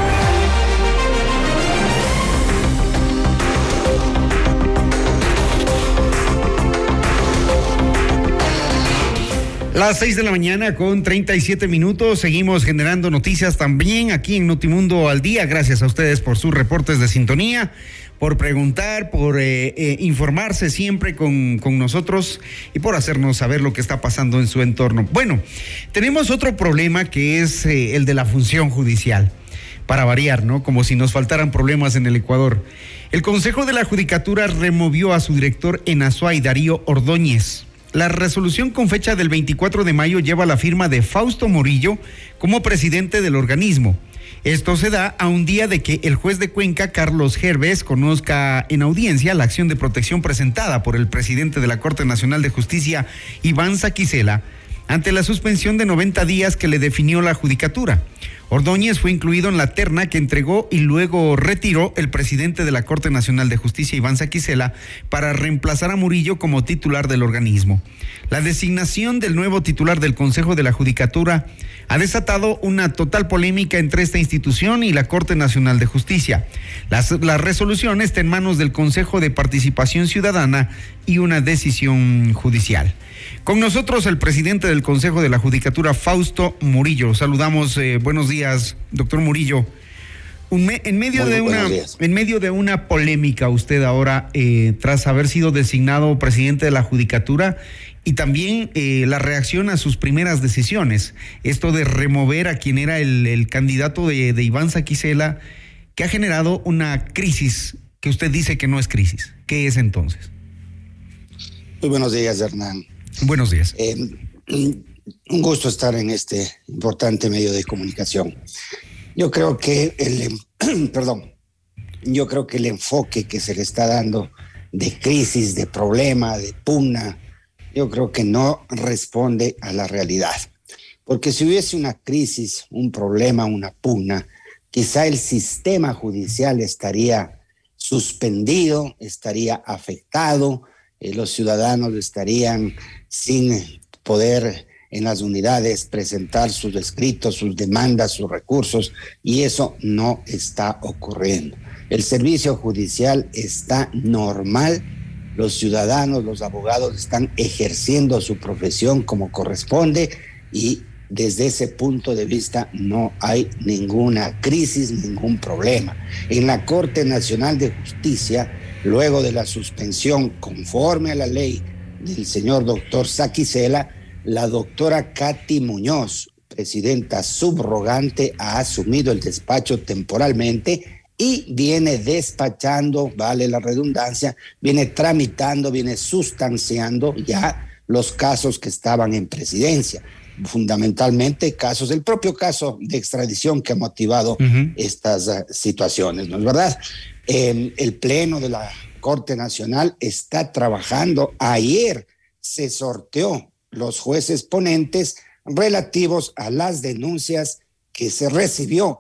Las seis de la mañana con treinta y siete minutos. Seguimos generando noticias también aquí en Notimundo al día. Gracias a ustedes por sus reportes de sintonía, por preguntar, por eh, eh, informarse siempre con, con nosotros y por hacernos saber lo que está pasando en su entorno. Bueno, tenemos otro problema que es eh, el de la función judicial, para variar, ¿no? Como si nos faltaran problemas en el Ecuador. El Consejo de la Judicatura removió a su director en Azuay, Darío Ordóñez. La resolución con fecha del veinticuatro de mayo lleva la firma de Fausto Murillo como presidente del organismo. Esto se da a un día de que el juez de Cuenca, Carlos Gervés, conozca en audiencia la acción de protección presentada por el presidente de la Corte Nacional de Justicia, Iván Saquicela, ante la suspensión de noventa días que le definió la Judicatura. Ordóñez fue incluido en la terna que entregó y luego retiró el presidente de la Corte Nacional de Justicia, Iván Saquicela, para reemplazar a Murillo como titular del organismo. La designación del nuevo titular del Consejo de la Judicatura ha desatado una total polémica entre esta institución y la Corte Nacional de Justicia. Las, la resolución está en manos del Consejo de Participación Ciudadana y una decisión judicial. Con nosotros el presidente del Consejo de la Judicatura, Fausto Murillo. Saludamos, eh, buenos días, doctor Murillo. Un me, en medio Muy de una en medio de una polémica usted ahora, eh, tras haber sido designado presidente de la Judicatura, y también eh, la reacción a sus primeras decisiones, esto de remover a quien era el, el candidato de, de Iván Saquicela, que ha generado una crisis que usted dice que no es crisis. ¿Qué es entonces? Muy buenos días, Hernán. Buenos días. Eh, un gusto estar en este importante medio de comunicación. Yo creo que el, perdón, yo creo que el enfoque que se le está dando de crisis, de problema, de pugna, yo creo que no responde a la realidad. Porque si hubiese una crisis, un problema, una pugna, quizá el sistema judicial estaría suspendido, estaría afectado, eh, los ciudadanos estarían sin poder en las unidades presentar sus escritos, sus demandas, sus recursos, y eso no está ocurriendo. El servicio judicial está normal, los ciudadanos, los abogados están ejerciendo su profesión como corresponde y desde ese punto de vista no hay ninguna crisis, ningún problema. En la Corte Nacional de Justicia, luego de la suspensión conforme a la ley del señor doctor Saquicela, la doctora Katy Muñoz, presidenta subrogante, ha asumido el despacho temporalmente y viene despachando, vale la redundancia, viene tramitando, viene sustanciando ya los casos que estaban en presidencia. Fundamentalmente casos, el propio caso de extradición que ha motivado uh-huh. estas uh, situaciones, ¿no es verdad? Eh, el Pleno de la Corte Nacional está trabajando. Ayer se sorteó los jueces ponentes relativos a las denuncias que se recibió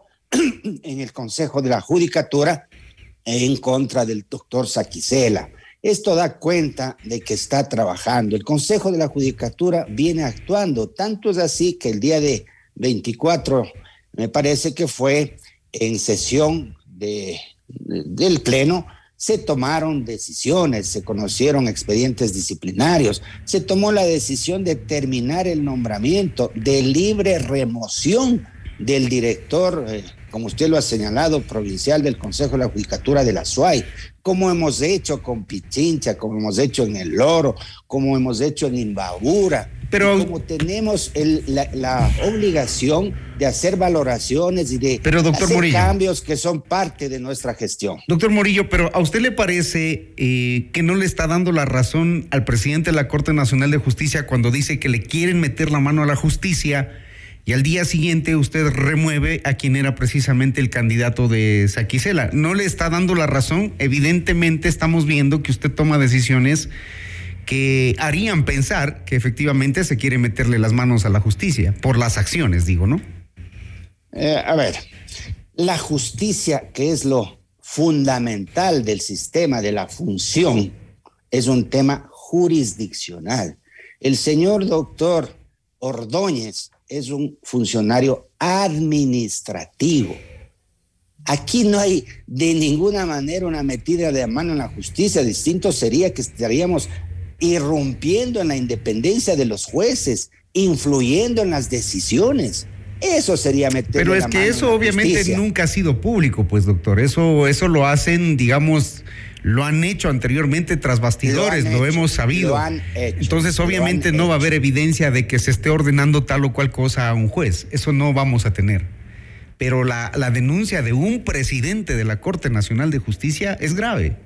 en el Consejo de la Judicatura en contra del doctor Saquicela. Esto da cuenta de que está trabajando. El Consejo de la Judicatura viene actuando, tanto es así que el día de veinticuatro, me parece que fue en sesión de, de, del Pleno, se tomaron decisiones, se conocieron expedientes disciplinarios, se tomó la decisión de terminar el nombramiento de libre remoción del director, eh, como usted lo ha señalado, provincial del Consejo de la Judicatura de la S U A Y, como hemos hecho con Pichincha, como hemos hecho en El Oro, como hemos hecho en Imbabura, pero como tenemos el, la, la obligación de hacer valoraciones y de pero, doctor hacer Morillo, cambios que son parte de nuestra gestión. Doctor Morillo, pero ¿a usted le parece eh, que no le está dando la razón al presidente de la Corte Nacional de Justicia cuando dice que le quieren meter la mano a la justicia y al día siguiente usted remueve a quien era precisamente el candidato de Saquicela? ¿No le está dando la razón? Evidentemente estamos viendo que usted toma decisiones que harían pensar que efectivamente se quiere meterle las manos a la justicia, por las acciones, digo, ¿no? Eh, a ver, la justicia, que es lo fundamental del sistema, de la función, es un tema jurisdiccional. El señor doctor Ordóñez es un funcionario administrativo. Aquí no hay de ninguna manera una metida de mano en la justicia. Distinto sería que estaríamos irrumpiendo en la independencia de los jueces, influyendo en las decisiones. Eso sería meter Pero es que eso obviamente nunca ha sido público, pues, doctor. Eso, eso lo hacen, digamos, lo han hecho anteriormente tras bastidores, lo, lo hecho, hemos sabido. Lo han hecho, Entonces, obviamente no hecho. va a haber evidencia de que se esté ordenando tal o cual cosa a un juez. Eso no vamos a tener. Pero la, la denuncia de un presidente de la Corte Nacional de Justicia es grave.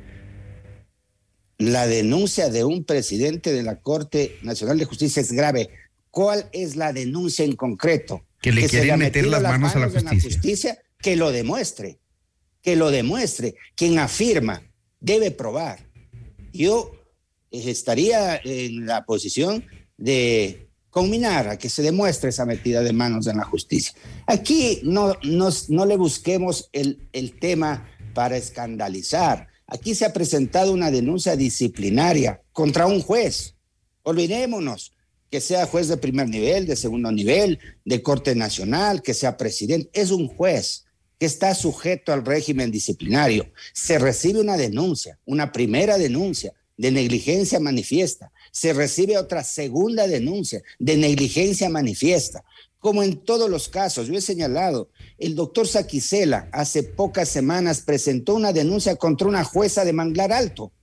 La denuncia de un presidente de la Corte Nacional de Justicia es grave. ¿Cuál es la denuncia en concreto? Que le que quieren meter las manos, las manos a la justicia. la justicia. Que lo demuestre, que lo demuestre. Quien afirma debe probar. Yo estaría en la posición de conminar a que se demuestre esa metida de manos en la justicia. Aquí no, no, no le busquemos el, el tema para escandalizar. Aquí se ha presentado una denuncia disciplinaria contra un juez. Olvidémonos que sea juez de primer nivel, de segundo nivel, de Corte Nacional, que sea presidente. Es un juez que está sujeto al régimen disciplinario. Se recibe una denuncia, una primera denuncia de negligencia manifiesta. Se recibe otra segunda denuncia de negligencia manifiesta. Como en todos los casos, yo he señalado, el doctor Saquicela hace pocas semanas presentó una denuncia contra una jueza de Manglar Alto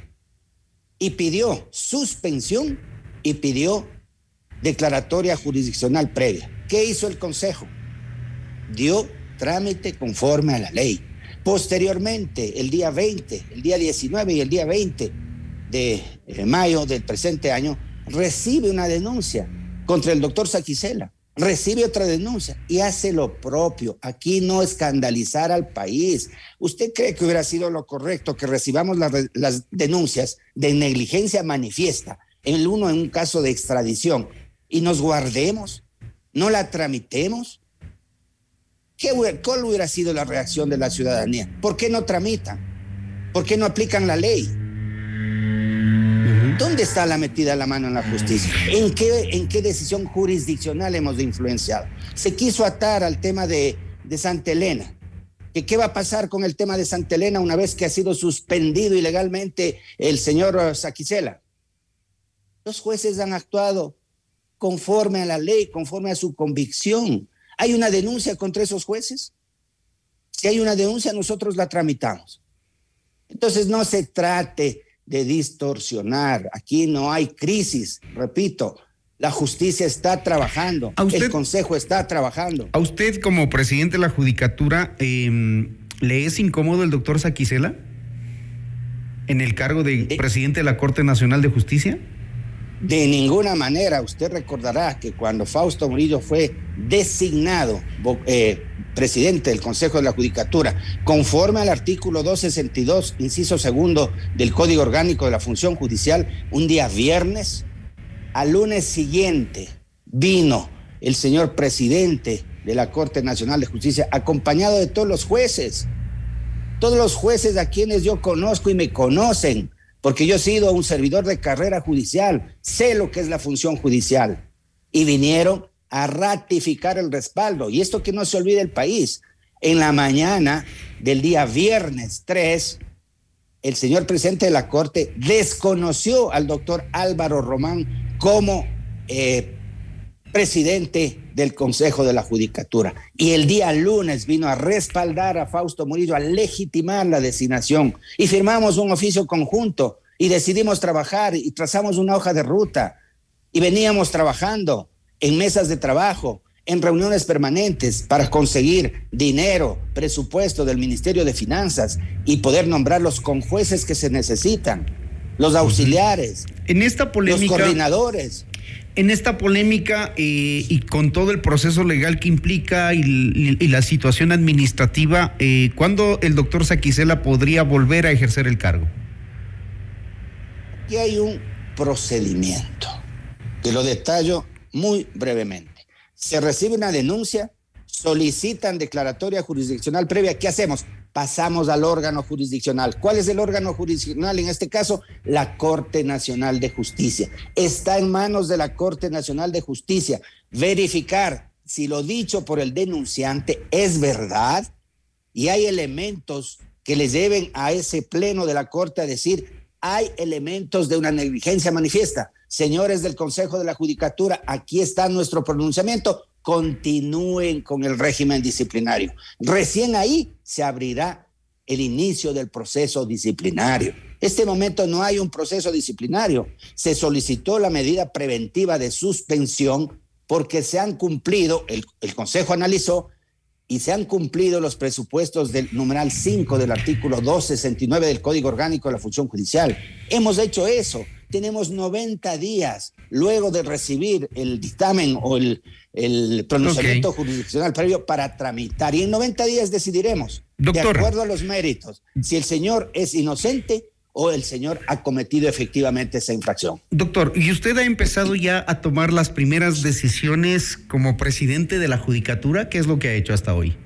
y pidió suspensión y pidió declaratoria jurisdiccional previa. ¿Qué hizo el Consejo? Dio trámite conforme a la ley. Posteriormente, el día veinte, el día diecinueve y el día veinte de mayo del presente año, recibe una denuncia contra el doctor Saquicela. recibe otra denuncia y hace lo propio. Aquí no escandalizar al país. ¿Usted cree que hubiera sido lo correcto que recibamos las, las denuncias de negligencia manifiesta, el uno en un caso de extradición, y nos guardemos, no la tramitemos? ¿Qué, ¿Cuál hubiera sido la reacción de la ciudadanía? ¿Por qué no tramitan? ¿Por qué no aplican la ley? ¿Dónde está la metida la mano en la justicia? ¿En qué, en qué decisión jurisdiccional hemos influenciado? Se quiso atar al tema de, de Santa Elena. ¿Que ¿Qué va a pasar con el tema de Santa Elena una vez que ha sido suspendido ilegalmente el señor Saquicela? Los jueces han actuado conforme a la ley, conforme a su convicción. ¿Hay una denuncia contra esos jueces? Si hay una denuncia, nosotros la tramitamos. Entonces no se trate de distorsionar. Aquí no hay crisis, repito. La justicia está trabajando, usted, el Consejo está trabajando. ¿A usted como presidente de la Judicatura eh, le es incómodo el doctor Saquicela en el cargo de eh, presidente de la Corte Nacional de Justicia? De ninguna manera. Usted recordará que cuando Fausto Murillo fue designado eh, presidente del Consejo de la Judicatura, conforme al artículo doscientos sesenta y dos, inciso segundo del Código Orgánico de la Función Judicial, un día viernes, al lunes siguiente vino el señor presidente de la Corte Nacional de Justicia acompañado de todos los jueces, todos los jueces a quienes yo conozco y me conocen, porque yo he sido un servidor de carrera judicial, sé lo que es la función judicial, y vinieron a ratificar el respaldo. Y esto que no se olvide el país, en la mañana del día viernes tres, el señor presidente de la Corte desconoció al doctor Álvaro Román como eh, presidente del Consejo de la Judicatura. Y el día lunes vino a respaldar a Fausto Murillo, a legitimar la designación. Y firmamos un oficio conjunto y decidimos trabajar y trazamos una hoja de ruta. Y veníamos trabajando en mesas de trabajo, en reuniones permanentes para conseguir dinero, presupuesto del Ministerio de Finanzas y poder nombrar los conjueces que se necesitan, los auxiliares, en esta polémica, los coordinadores. En esta polémica eh, y con todo el proceso legal que implica y, y, y la situación administrativa, eh, ¿cuándo el doctor Saquicela podría volver a ejercer el cargo? Aquí hay un procedimiento que lo detallo muy brevemente. Se recibe una denuncia, solicitan declaratoria jurisdiccional previa. ¿Qué hacemos? Pasamos al órgano jurisdiccional. ¿Cuál es el órgano jurisdiccional? En este caso, la Corte Nacional de Justicia. Está en manos de la Corte Nacional de Justicia verificar si lo dicho por el denunciante es verdad y hay elementos que les lleven a ese pleno de la Corte a decir hay elementos de una negligencia manifiesta. Señores del Consejo de la Judicatura, aquí está nuestro pronunciamiento. Continúen con el régimen disciplinario. Recién ahí se abrirá el inicio del proceso disciplinario. Este momento no hay un proceso disciplinario. Se solicitó la medida preventiva de suspensión porque se han cumplido, el, el Consejo analizó, y se han cumplido los presupuestos del numeral cinco del artículo doscientos sesenta y nueve del Código Orgánico de la Función Judicial. Hemos hecho eso. Tenemos noventa días luego de recibir el dictamen o el, el pronunciamiento okay. jurisdiccional previo para tramitar. Y en noventa días decidiremos, Doctor, de acuerdo a los méritos, si el señor es inocente o el señor ha cometido efectivamente esa infracción. Doctor, ¿y usted ha empezado ya a tomar las primeras decisiones como presidente de la Judicatura? ¿Qué es lo que ha hecho hasta hoy?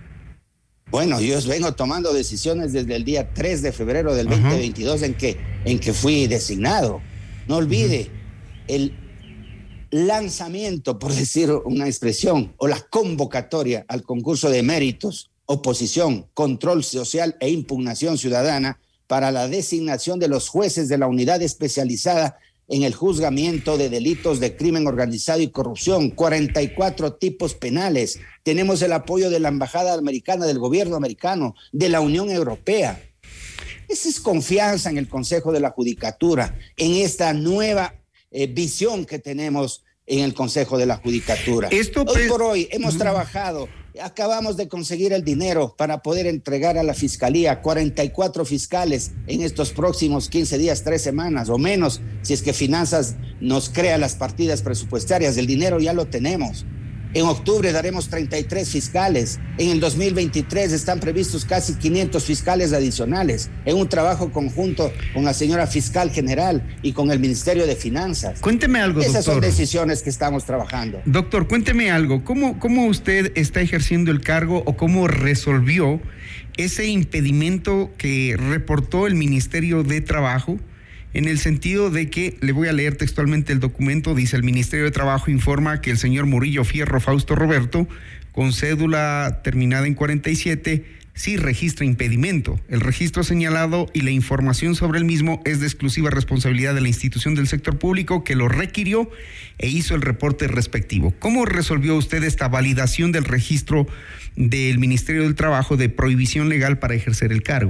Bueno, yo vengo tomando decisiones desde el día tres de febrero del uh-huh. veinte veintidós en que, en que fui designado. No olvide, uh-huh. el lanzamiento, por decir una expresión, o la convocatoria al concurso de méritos, oposición, control social e impugnación ciudadana para la designación de los jueces de la unidad especializada en el juzgamiento de delitos de crimen organizado y corrupción, cuarenta y cuatro tipos penales. Tenemos el apoyo de la Embajada Americana, del gobierno americano, de la Unión Europea. Esa es confianza en el Consejo de la Judicatura, en esta nueva eh, visión que tenemos en el Consejo de la Judicatura. Esto hoy por hoy hemos uh-huh. trabajado, acabamos de conseguir el dinero para poder entregar a la Fiscalía cuarenta y cuatro fiscales en estos próximos quince días, tres semanas o menos, si es que Finanzas nos crea las partidas presupuestarias. El dinero ya lo tenemos. En octubre daremos treinta y tres fiscales. En el dos mil veintitrés están previstos casi quinientos fiscales adicionales en un trabajo conjunto con la señora fiscal general y con el Ministerio de Finanzas. Cuénteme algo, Esas doctor. son decisiones que estamos trabajando. Doctor, cuénteme algo. ¿Cómo, cómo usted está ejerciendo el cargo o cómo resolvió ese impedimento que reportó el Ministerio de Trabajo? En el sentido de que, le voy a leer textualmente el documento, dice: el Ministerio de Trabajo informa que el señor Murillo Fierro Fausto Roberto, con cédula terminada en cuarenta y siete, sí registra impedimento. El registro señalado y la información sobre el mismo es de exclusiva responsabilidad de la institución del sector público que lo requirió e hizo el reporte respectivo. ¿Cómo resolvió usted esta validación del registro del Ministerio del Trabajo de prohibición legal para ejercer el cargo?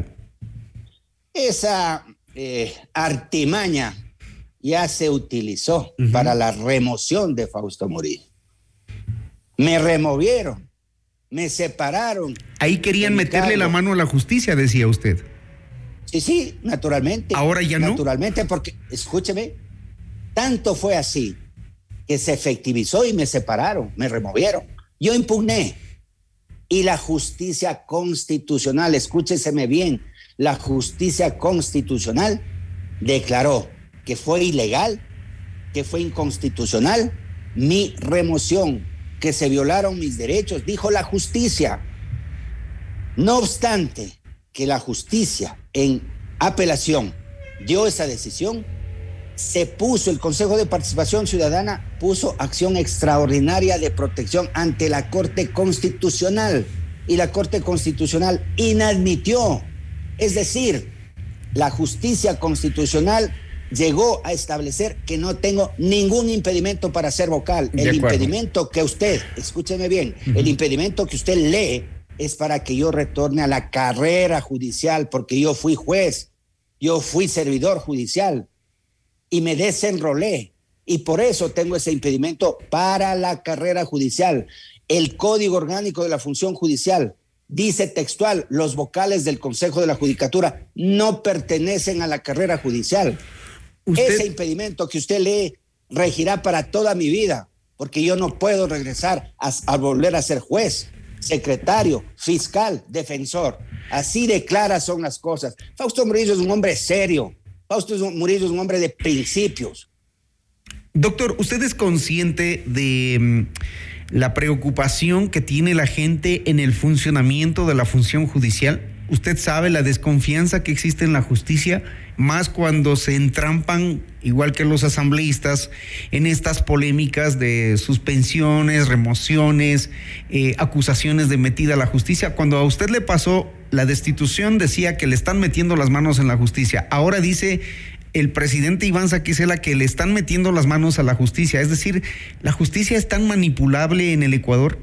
Esa Eh, artimaña ya se utilizó uh-huh. para la remoción de Fausto Murillo. Me removieron, me separaron. Ahí querían meterle la mano a la justicia, decía usted. Sí, sí, naturalmente. Ahora ya no. Naturalmente, porque, escúcheme, tanto fue así que se efectivizó y me separaron, me removieron. Yo impugné y la justicia constitucional, escúcheseme bien, la justicia constitucional declaró que fue ilegal, que fue inconstitucional mi remoción, que se violaron mis derechos, dijo la justicia. No obstante que la justicia en apelación dio esa decisión, se puso, el Consejo de Participación Ciudadana puso acción extraordinaria de protección ante la Corte Constitucional y la Corte Constitucional inadmitió. Es decir, la justicia constitucional llegó a establecer que no tengo ningún impedimento para ser vocal. El impedimento que usted, escúcheme bien, uh-huh. el impedimento que usted lee es para que yo retorne a la carrera judicial, porque yo fui juez, yo fui servidor judicial y me desenrolé. Y por eso tengo ese impedimento para la carrera judicial. El Código Orgánico de la Función Judicial dice textual: los vocales del Consejo de la Judicatura no pertenecen a la carrera judicial. ¿Usted? Ese impedimento que usted lee regirá para toda mi vida, porque yo no puedo regresar a, a volver a ser juez, secretario, fiscal, defensor. Así de claras son las cosas. Fausto Murillo es un hombre serio. Fausto Murillo es un hombre de principios. Doctor, ¿usted es consciente de la preocupación que tiene la gente en el funcionamiento de la función judicial? ¿Usted sabe la desconfianza que existe en la justicia, más cuando se entrampan, igual que los asambleístas, en estas polémicas de suspensiones, remociones, eh, acusaciones de metida a la justicia? Cuando a usted le pasó la destitución, decía que le están metiendo las manos en la justicia. Ahora dice el presidente Iván Saquicela que le están metiendo las manos a la justicia. Es decir, ¿la justicia es tan manipulable en el Ecuador?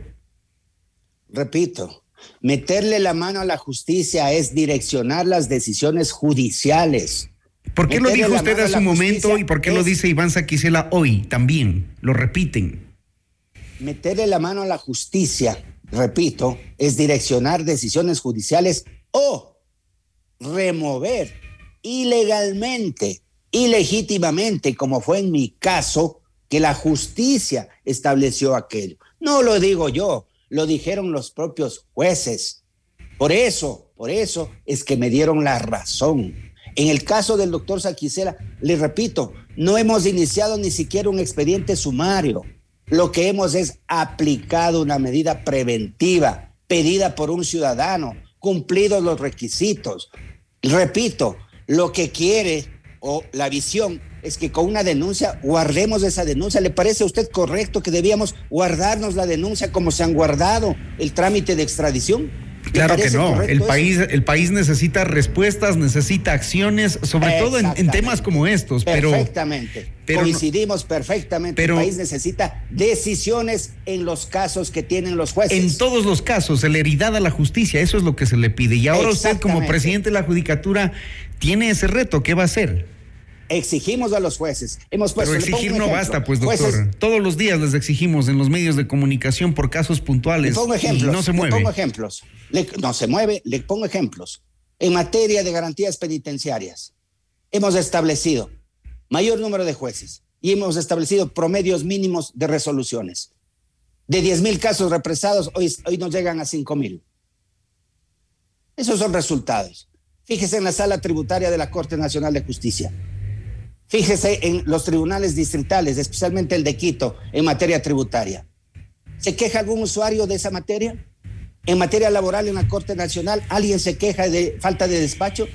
Repito, meterle la mano a la justicia es direccionar las decisiones judiciales. ¿Por qué meterle lo dijo usted hace un momento y por qué es... lo dice Iván Saquicela hoy también? Lo repiten. Meterle la mano a la justicia, repito, es direccionar decisiones judiciales o remover ilegalmente, ilegítimamente, como fue en mi caso, que la justicia estableció aquello. No lo digo yo, lo dijeron los propios jueces. Por eso, por eso es que me dieron la razón. En el caso del doctor Saquicela, le repito, no hemos iniciado ni siquiera un expediente sumario. Lo que hemos es aplicado una medida preventiva pedida por un ciudadano, cumplidos los requisitos. Repito, lo que quiere o la visión es que con una denuncia guardemos esa denuncia. ¿Le parece a usted correcto que debíamos guardarnos la denuncia como se han guardado el trámite de extradición? Claro que no. El país, el país necesita respuestas, necesita acciones, sobre todo en, en temas como estos. Perfectamente. Pero, Coincidimos no, perfectamente. Pero, el país necesita decisiones en los casos que tienen los jueces. En todos los casos, celeridad a la justicia, eso es lo que se le pide. Y ahora usted, como presidente de la Judicatura, tiene ese reto. ¿Qué va a hacer? Exigimos a los jueces. Hemos puesto, Pero exigir no basta, pues, doctor. Jueces, todos los días les exigimos en los medios de comunicación por casos puntuales. Le pongo ejemplos, y no se mueve. Le pongo ejemplos. Le, no se mueve, le pongo ejemplos. En materia de garantías penitenciarias, hemos establecido mayor número de jueces y hemos establecido promedios mínimos de resoluciones. De diez mil casos represados, hoy, hoy nos llegan a cinco mil. Esos son resultados. Fíjese en la sala tributaria de la Corte Nacional de Justicia. Fíjese en los tribunales distritales, especialmente el de Quito, en materia tributaria. ¿Se queja algún usuario de esa materia? En materia laboral en la Corte Nacional, ¿alguien se queja de falta de despacho?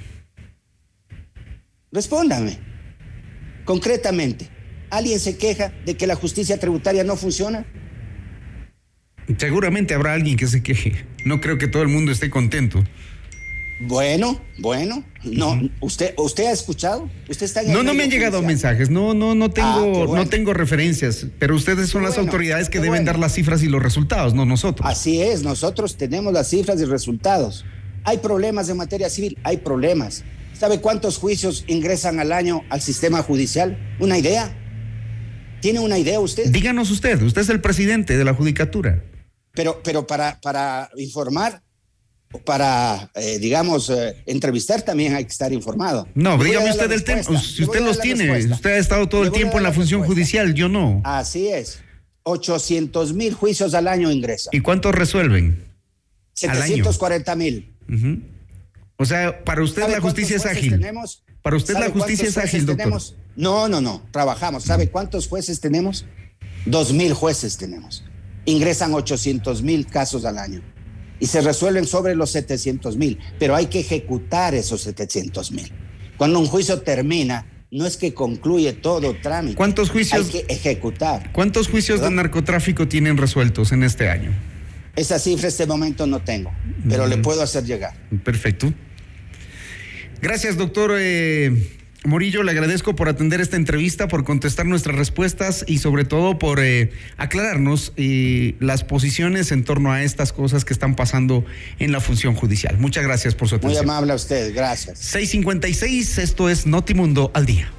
Respóndame. Concretamente, ¿alguien se queja de que la justicia tributaria no funciona? Seguramente habrá alguien que se queje. No creo que todo el mundo esté contento. Bueno, bueno, no, uh-huh. usted, usted ha escuchado, usted está en No, no me han llegado mensajes, no, no, no tengo, ah, bueno. no tengo referencias, pero ustedes son qué las bueno, autoridades que deben bueno. dar las cifras y los resultados, no nosotros. Así es, nosotros tenemos las cifras y resultados. Hay problemas en materia civil, hay problemas. ¿Sabe cuántos juicios ingresan al año al sistema judicial? ¿Una idea? ¿Tiene una idea usted? Díganos usted, usted es el presidente de la judicatura. Pero, pero para, para informar, para, eh, digamos, eh, entrevistar también hay que estar informado. No, dígame usted el tema, si usted los tiene, respuesta. Usted ha estado todo el tiempo en la, la función judicial, yo no. Así es, ochocientos mil juicios al año ingresan. ¿Y cuántos resuelven? setecientos cuarenta mil. Uh-huh. O sea, para usted la justicia es ágil. Tenemos? Para usted la justicia es ágil, doctor. Tenemos? No, no, no, trabajamos. ¿Sabe cuántos jueces tenemos? Dos mil jueces tenemos. Ingresan ochocientos mil casos al año y se resuelven sobre los setecientos mil, pero hay que ejecutar esos setecientos mil. Cuando un juicio termina, no es que concluye todo trámite. ¿Cuántos juicios? Hay que ejecutar. ¿Cuántos juicios ¿Perdón? de narcotráfico tienen resueltos en este año? Esa cifra en este momento no tengo, pero mm. le puedo hacer llegar. Perfecto. Gracias, doctor eh, Morillo, le agradezco por atender esta entrevista, por contestar nuestras respuestas y sobre todo por eh, aclararnos eh, las posiciones en torno a estas cosas que están pasando en la función judicial. Muchas gracias por su atención. Muy amable a usted, gracias. seis cincuenta y seis, esto es Notimundo al día.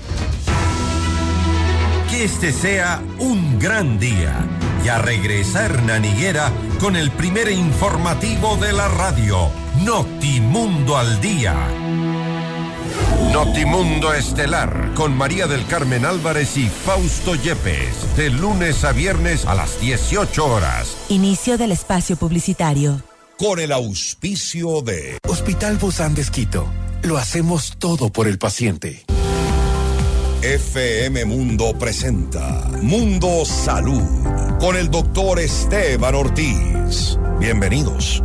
Que este sea un gran día. Y a regresar Hernán Higuera con el primer informativo de la radio, Notimundo al día. Notimundo Estelar, con María del Carmen Álvarez y Fausto Yepes, de lunes a viernes a las dieciocho horas. Inicio del espacio publicitario. Con el auspicio de Hospital Bozán de Esquito. Lo hacemos todo por el paciente. F M Mundo presenta Mundo Salud con el doctor Esteban Ortiz. Bienvenidos.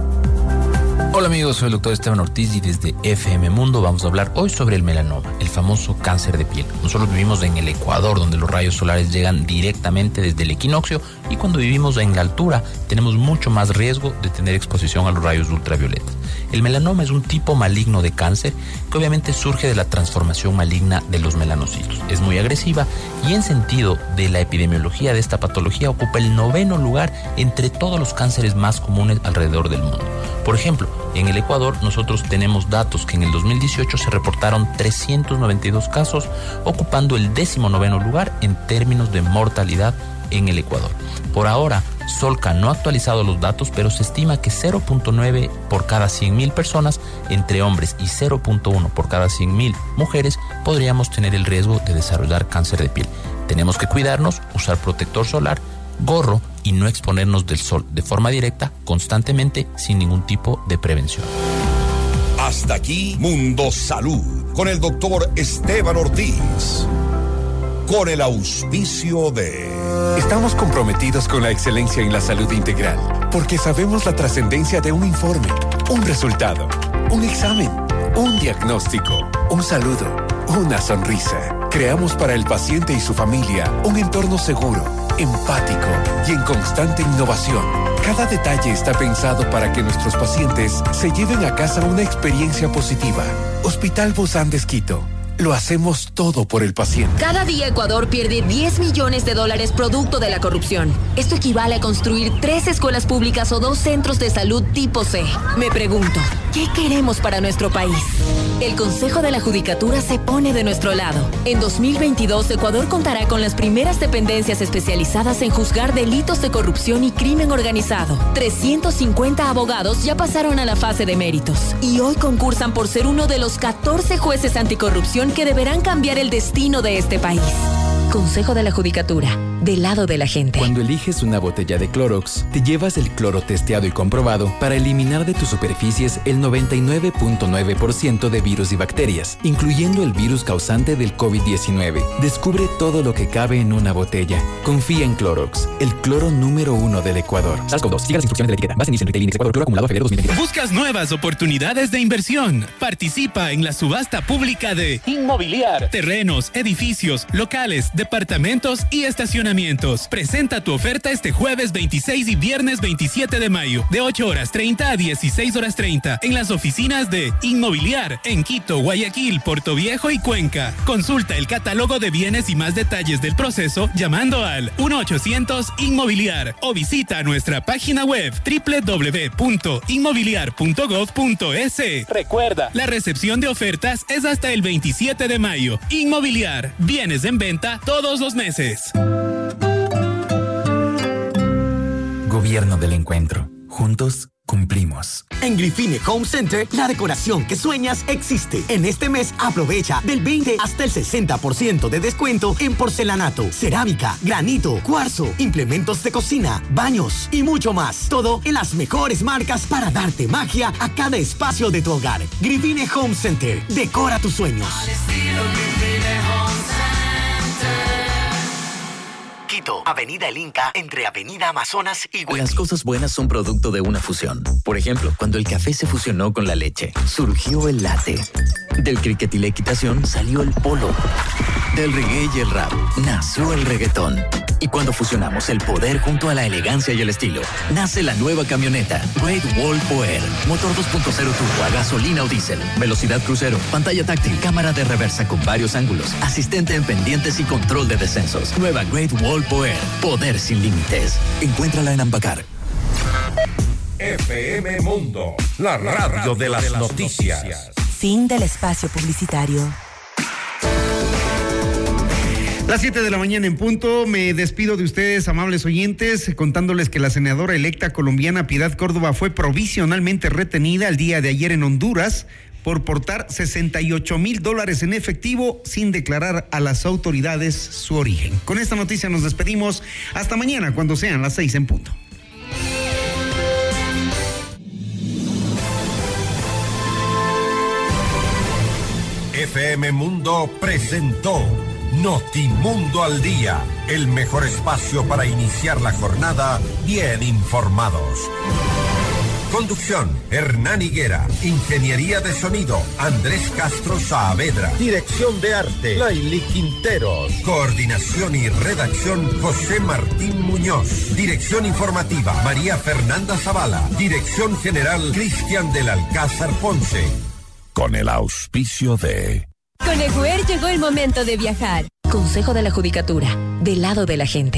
Hola amigos, soy el doctor Esteban Ortiz y desde F M Mundo vamos a hablar hoy sobre el melanoma, el famoso cáncer de piel. Nosotros vivimos en el Ecuador, donde los rayos solares llegan directamente desde el equinoccio, y cuando vivimos en la altura tenemos mucho más riesgo de tener exposición a los rayos ultravioletas. El melanoma es un tipo maligno de cáncer que obviamente surge de la transformación maligna de los melanocitos. Es muy agresiva y en sentido de la epidemiología de esta patología ocupa el noveno lugar entre todos los cánceres más comunes alrededor del mundo. Por ejemplo, en el Ecuador nosotros tenemos datos que en el dos mil dieciocho se reportaron trescientos noventa y dos casos, ocupando el décimo noveno lugar en términos de mortalidad en el Ecuador. Por ahora, Solca no ha actualizado los datos, pero se estima que cero punto nueve por cada cien mil personas entre hombres y cero punto uno por cada cien mil mujeres podríamos tener el riesgo de desarrollar cáncer de piel. Tenemos que cuidarnos, usar protector solar, gorro y no exponernos del sol de forma directa, constantemente, sin ningún tipo de prevención. Hasta aquí, Mundo Salud, con el doctor Esteban Ortiz. Con el auspicio de... Estamos comprometidos con la excelencia en la salud integral, porque sabemos la trascendencia de un informe, un resultado, un examen, un diagnóstico, un saludo, una sonrisa. Creamos para el paciente y su familia un entorno seguro, empático y en constante innovación. Cada detalle está pensado para que nuestros pacientes se lleven a casa una experiencia positiva. Hospital Bozán de Esquito. Lo hacemos todo por el paciente. Cada día Ecuador pierde diez millones de dólares producto de la corrupción. Esto equivale a construir tres escuelas públicas o dos centros de salud tipo C. Me pregunto, ¿qué queremos para nuestro país? El Consejo de la Judicatura se pone de nuestro lado. En dos mil veintidós, Ecuador contará con las primeras dependencias especializadas en juzgar delitos de corrupción y crimen organizado. trescientos cincuenta abogados ya pasaron a la fase de méritos y hoy concursan por ser uno de los catorce jueces anticorrupción que deberán cambiar el destino de este país. Consejo de la Judicatura. del lado de la gente. Cuando eliges una botella de Clorox, te llevas el cloro testeado y comprobado para eliminar de tus superficies el noventa y nueve punto nueve por ciento de virus y bacterias, incluyendo el virus causante del COVID diecinueve. Descubre todo lo que cabe en una botella. Confía en Clorox, el cloro número uno del Ecuador. SARS-C o V dos. Siga las instrucciones de la etiqueta. Base en Retail Index Ecuador. Cloro acumulado a febrero dos mil veintidós. ¿Buscas nuevas oportunidades de inversión? Participa en la subasta pública de Inmobiliar. Terrenos, edificios, locales, departamentos y estacionamientos. Presenta tu oferta este jueves veintiséis y viernes veintisiete de mayo, de ocho horas treinta a dieciséis horas treinta, en las oficinas de Inmobiliar, en Quito, Guayaquil, Portoviejo y Cuenca. Consulta el catálogo de bienes y más detalles del proceso llamando al uno ochocientos Inmobiliar o visita nuestra página web doble u doble u doble u punto inmobiliar punto gov punto es. Recuerda, la recepción de ofertas es hasta el veintisiete de mayo. Inmobiliar, bienes en venta todos los meses. Gobierno del Encuentro. Juntos cumplimos. En Grifine Home Center, la decoración que sueñas existe. En este mes, aprovecha del veinte hasta el sesenta por ciento de descuento en porcelanato, cerámica, granito, cuarzo, implementos de cocina, baños y mucho más. Todo en las mejores marcas para darte magia a cada espacio de tu hogar. Grifine Home Center. Decora tus sueños. Al estilo Grifine Home Center. Quito, Avenida El Inca, entre Avenida Amazonas y Güemes. Las cosas buenas son producto de una fusión. Por ejemplo, cuando el café se fusionó con la leche, surgió el latte. Del cricket y la equitación salió el polo. Del reggae y el rap nació el reggaetón. Y cuando fusionamos el poder junto a la elegancia y el estilo, nace la nueva camioneta Great Wall Power. Motor dos punto cero turbo a gasolina o diésel. Velocidad crucero, pantalla táctil, cámara de reversa con varios ángulos, asistente en pendientes y control de descensos. Nueva Great Wall Power. Poder sin límites. Encuéntrala en Ampacar. F M Mundo, la radio de las noticias. Fin del espacio publicitario. Las siete de la mañana en punto, me despido de ustedes, amables oyentes, contándoles que la senadora electa colombiana Piedad Córdoba fue provisionalmente retenida el día de ayer en Honduras por portar sesenta y ocho mil dólares en efectivo sin declarar a las autoridades su origen. Con esta noticia nos despedimos. Hasta mañana cuando sean las seis en punto. F M Mundo presentó Notimundo al Día, el mejor espacio para iniciar la jornada bien informados. Conducción, Hernán Higuera. Ingeniería de sonido, Andrés Castro Saavedra. Dirección de arte, Laili Quinteros. Coordinación y redacción, José Martín Muñoz. Dirección informativa, María Fernanda Zavala. Dirección general, Cristian del Alcázar Ponce. Con el auspicio de... Con Ecuer llegó el momento de viajar. Consejo de la Judicatura, del lado de la gente.